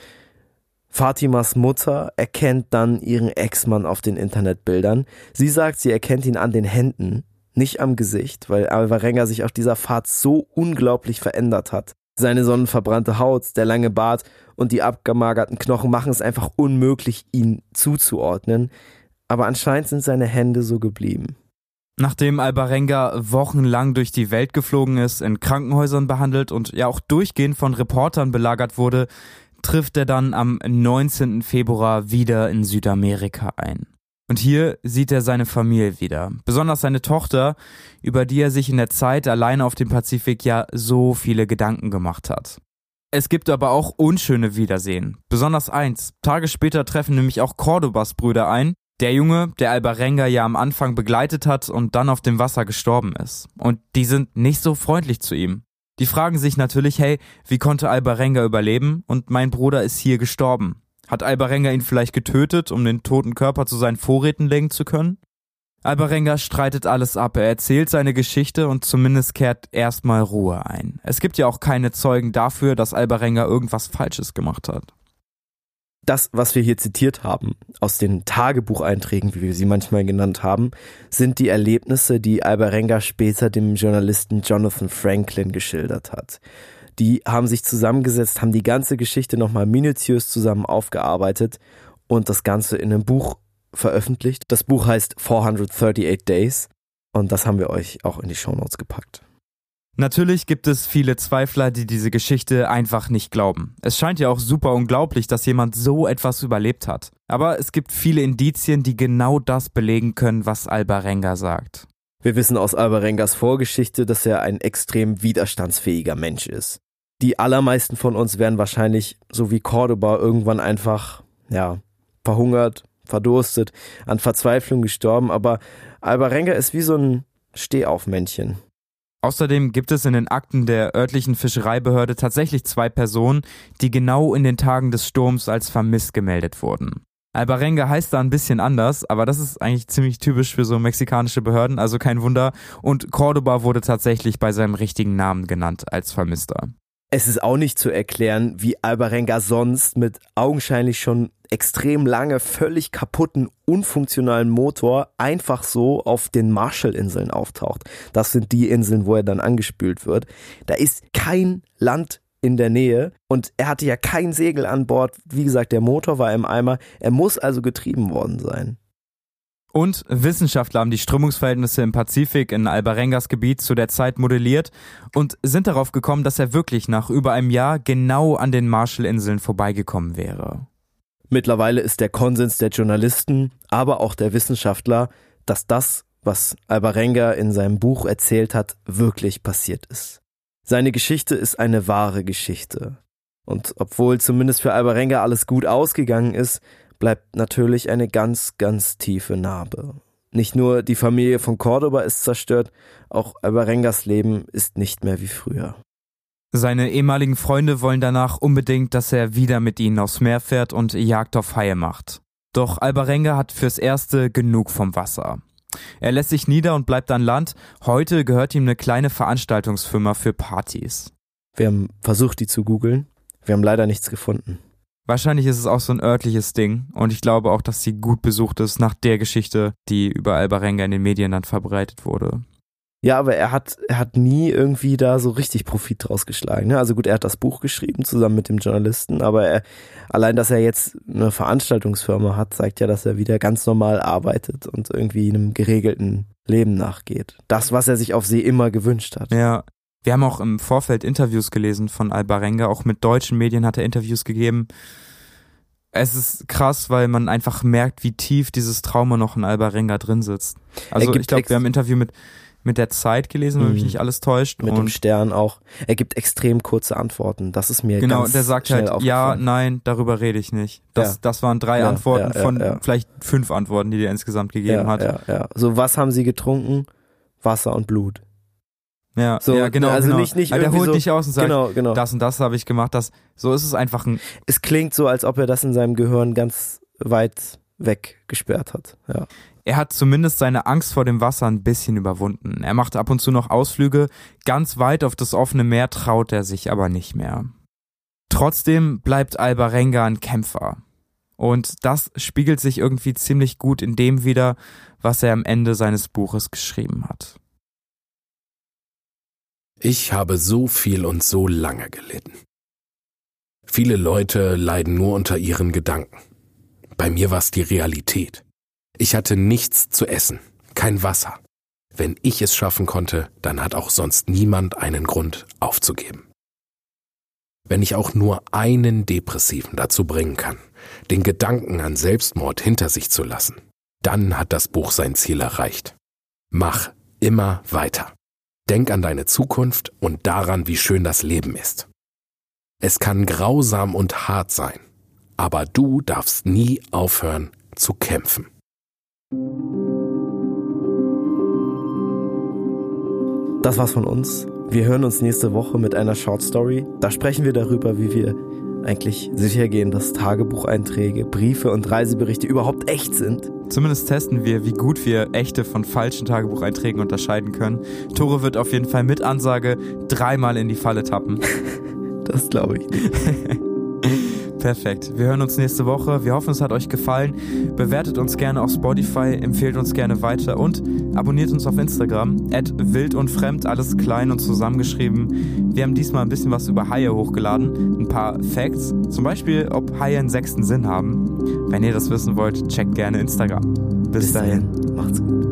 Fatimas Mutter erkennt dann ihren Ex-Mann auf den Internetbildern. Sie sagt, sie erkennt ihn an den Händen, nicht am Gesicht, weil Alvarenga sich auf dieser Fahrt so unglaublich verändert hat. Seine sonnenverbrannte Haut, der lange Bart und die abgemagerten Knochen machen es einfach unmöglich, ihn zuzuordnen. Aber anscheinend sind seine Hände so geblieben. Nachdem Alvarenga wochenlang durch die Welt geflogen ist, in Krankenhäusern behandelt und ja auch durchgehend von Reportern belagert wurde, trifft er dann am neunzehnten Februar wieder in Südamerika ein. Und hier sieht er seine Familie wieder, besonders seine Tochter, über die er sich in der Zeit alleine auf dem Pazifik ja so viele Gedanken gemacht hat. Es gibt aber auch unschöne Wiedersehen, besonders eins. Tage später treffen nämlich auch Cordobas Brüder ein, der Junge, der Alvarenga ja am Anfang begleitet hat und dann auf dem Wasser gestorben ist. Und die sind nicht so freundlich zu ihm. Die fragen sich natürlich, hey, wie konnte Alvarenga überleben und mein Bruder ist hier gestorben? Hat Alvarenga ihn vielleicht getötet, um den toten Körper zu seinen Vorräten legen zu können? Alvarenga streitet alles ab, er erzählt seine Geschichte und zumindest kehrt erstmal Ruhe ein. Es gibt ja auch keine Zeugen dafür, dass Alvarenga irgendwas Falsches gemacht hat. Das, was wir hier zitiert haben, aus den Tagebucheinträgen, wie wir sie manchmal genannt haben, sind die Erlebnisse, die Alvarenga später dem Journalisten Jonathan Franklin geschildert hat. Die haben sich zusammengesetzt, haben die ganze Geschichte nochmal minutiös zusammen aufgearbeitet und das Ganze in einem Buch veröffentlicht. Das Buch heißt vierhundertachtunddreißig Days und das haben wir euch auch in die Shownotes gepackt. Natürlich gibt es viele Zweifler, die diese Geschichte einfach nicht glauben. Es scheint ja auch super unglaublich, dass jemand so etwas überlebt hat. Aber es gibt viele Indizien, die genau das belegen können, was Alvarenga sagt. Wir wissen aus Alvarengas Vorgeschichte, dass er ein extrem widerstandsfähiger Mensch ist. Die allermeisten von uns wären wahrscheinlich, so wie Cordoba, irgendwann einfach, ja, verhungert, verdurstet, an Verzweiflung gestorben, aber Alvarenga ist wie so ein Stehaufmännchen. Außerdem gibt es in den Akten der örtlichen Fischereibehörde tatsächlich zwei Personen, die genau in den Tagen des Sturms als vermisst gemeldet wurden. Alvarenga heißt da ein bisschen anders, aber das ist eigentlich ziemlich typisch für so mexikanische Behörden, also kein Wunder. Und Cordoba wurde tatsächlich bei seinem richtigen Namen genannt als Vermisster. Es ist auch nicht zu erklären, wie Alvarenga sonst mit augenscheinlich schon extrem lange, völlig kaputten, unfunktionalen Motor einfach so auf den Marshallinseln auftaucht. Das sind die Inseln, wo er dann angespült wird. Da ist kein Land in der Nähe und er hatte ja kein Segel an Bord. Wie gesagt, der Motor war im Eimer. Er muss also getrieben worden sein. Und Wissenschaftler haben die Strömungsverhältnisse im Pazifik in Alvarengas Gebiet zu der Zeit modelliert und sind darauf gekommen, dass er wirklich nach über einem Jahr genau an den Marshallinseln vorbeigekommen wäre. Mittlerweile ist der Konsens der Journalisten, aber auch der Wissenschaftler, dass das, was Alvarenga in seinem Buch erzählt hat, wirklich passiert ist. Seine Geschichte ist eine wahre Geschichte. Und obwohl zumindest für Alvarenga alles gut ausgegangen ist, bleibt natürlich eine ganz, ganz tiefe Narbe. Nicht nur die Familie von Cordoba ist zerstört, auch Alvarengas Leben ist nicht mehr wie früher. Seine ehemaligen Freunde wollen danach unbedingt, dass er wieder mit ihnen aufs Meer fährt und Jagd auf Haie macht. Doch Alvarenga hat fürs Erste genug vom Wasser. Er lässt sich nieder und bleibt an Land. Heute gehört ihm eine kleine Veranstaltungsfirma für Partys. Wir haben versucht, die zu googeln. Wir haben leider nichts gefunden. Wahrscheinlich ist es auch so ein örtliches Ding und ich glaube auch, dass sie gut besucht ist nach der Geschichte, die über Alvarenga in den Medien dann verbreitet wurde. Ja, aber er hat, er hat nie irgendwie da so richtig Profit draus geschlagen. Ne? Also gut, er hat das Buch geschrieben zusammen mit dem Journalisten, aber er, allein, dass er jetzt eine Veranstaltungsfirma hat, zeigt ja, dass er wieder ganz normal arbeitet und irgendwie einem geregelten Leben nachgeht. Das, was er sich auf See immer gewünscht hat. Ja, wir haben auch im Vorfeld Interviews gelesen von Alvarenga, auch mit deutschen Medien hat er Interviews gegeben. Es ist krass, weil man einfach merkt, wie tief dieses Trauma noch in Alvarenga drin sitzt. Also ich glaube, wir haben ein Interview mit mit der Zeit gelesen, wenn mich nicht alles täuscht. Mit und dem Stern auch. Er gibt extrem kurze Antworten. Das ist mir genau, ganz der sagt schnell halt, ja, nein, darüber rede ich nicht. Das, ja. das waren drei ja, Antworten ja, ja, von ja. vielleicht fünf Antworten, die er insgesamt gegeben ja, hat. Ja, ja. So, was haben sie getrunken? Wasser und Blut. Ja, so, ja genau. Also genau. nicht, nicht Aber der holt so, nicht aus und sagt, genau, genau. das und das habe ich gemacht. Das, so ist es einfach ein... Es klingt so, als ob er das in seinem Gehirn ganz weit weg gesperrt hat. Ja. Er hat zumindest seine Angst vor dem Wasser ein bisschen überwunden. Er macht ab und zu noch Ausflüge. Ganz weit auf das offene Meer traut er sich aber nicht mehr. Trotzdem bleibt Alvarenga ein Kämpfer. Und das spiegelt sich irgendwie ziemlich gut in dem wider, was er am Ende seines Buches geschrieben hat. Ich habe so viel und so lange gelitten. Viele Leute leiden nur unter ihren Gedanken. Bei mir war es die Realität. Ich hatte nichts zu essen, kein Wasser. Wenn ich es schaffen konnte, dann hat auch sonst niemand einen Grund aufzugeben. Wenn ich auch nur einen Depressiven dazu bringen kann, den Gedanken an Selbstmord hinter sich zu lassen, dann hat das Buch sein Ziel erreicht. Mach immer weiter. Denk an deine Zukunft und daran, wie schön das Leben ist. Es kann grausam und hart sein, aber du darfst nie aufhören zu kämpfen. Das war's von uns. Wir hören uns nächste Woche mit einer Short Story. Da sprechen wir darüber, wie wir eigentlich sicher gehen, dass Tagebucheinträge, Briefe und Reiseberichte überhaupt echt sind. Zumindest testen wir, wie gut wir echte von falschen Tagebucheinträgen unterscheiden können. Tore wird auf jeden Fall mit Ansage dreimal in die Falle tappen. Das glaube ich nicht. Perfekt. Wir hören uns nächste Woche. Wir hoffen, es hat euch gefallen. Bewertet uns gerne auf Spotify, empfehlt uns gerne weiter und abonniert uns auf Instagram. at wild und fremd, alles klein und zusammengeschrieben. Wir haben diesmal ein bisschen was über Haie hochgeladen. Ein paar Facts. Zum Beispiel, ob Haie einen sechsten Sinn haben. Wenn ihr das wissen wollt, checkt gerne Instagram. Bis, Bis dahin. dahin. Macht's gut.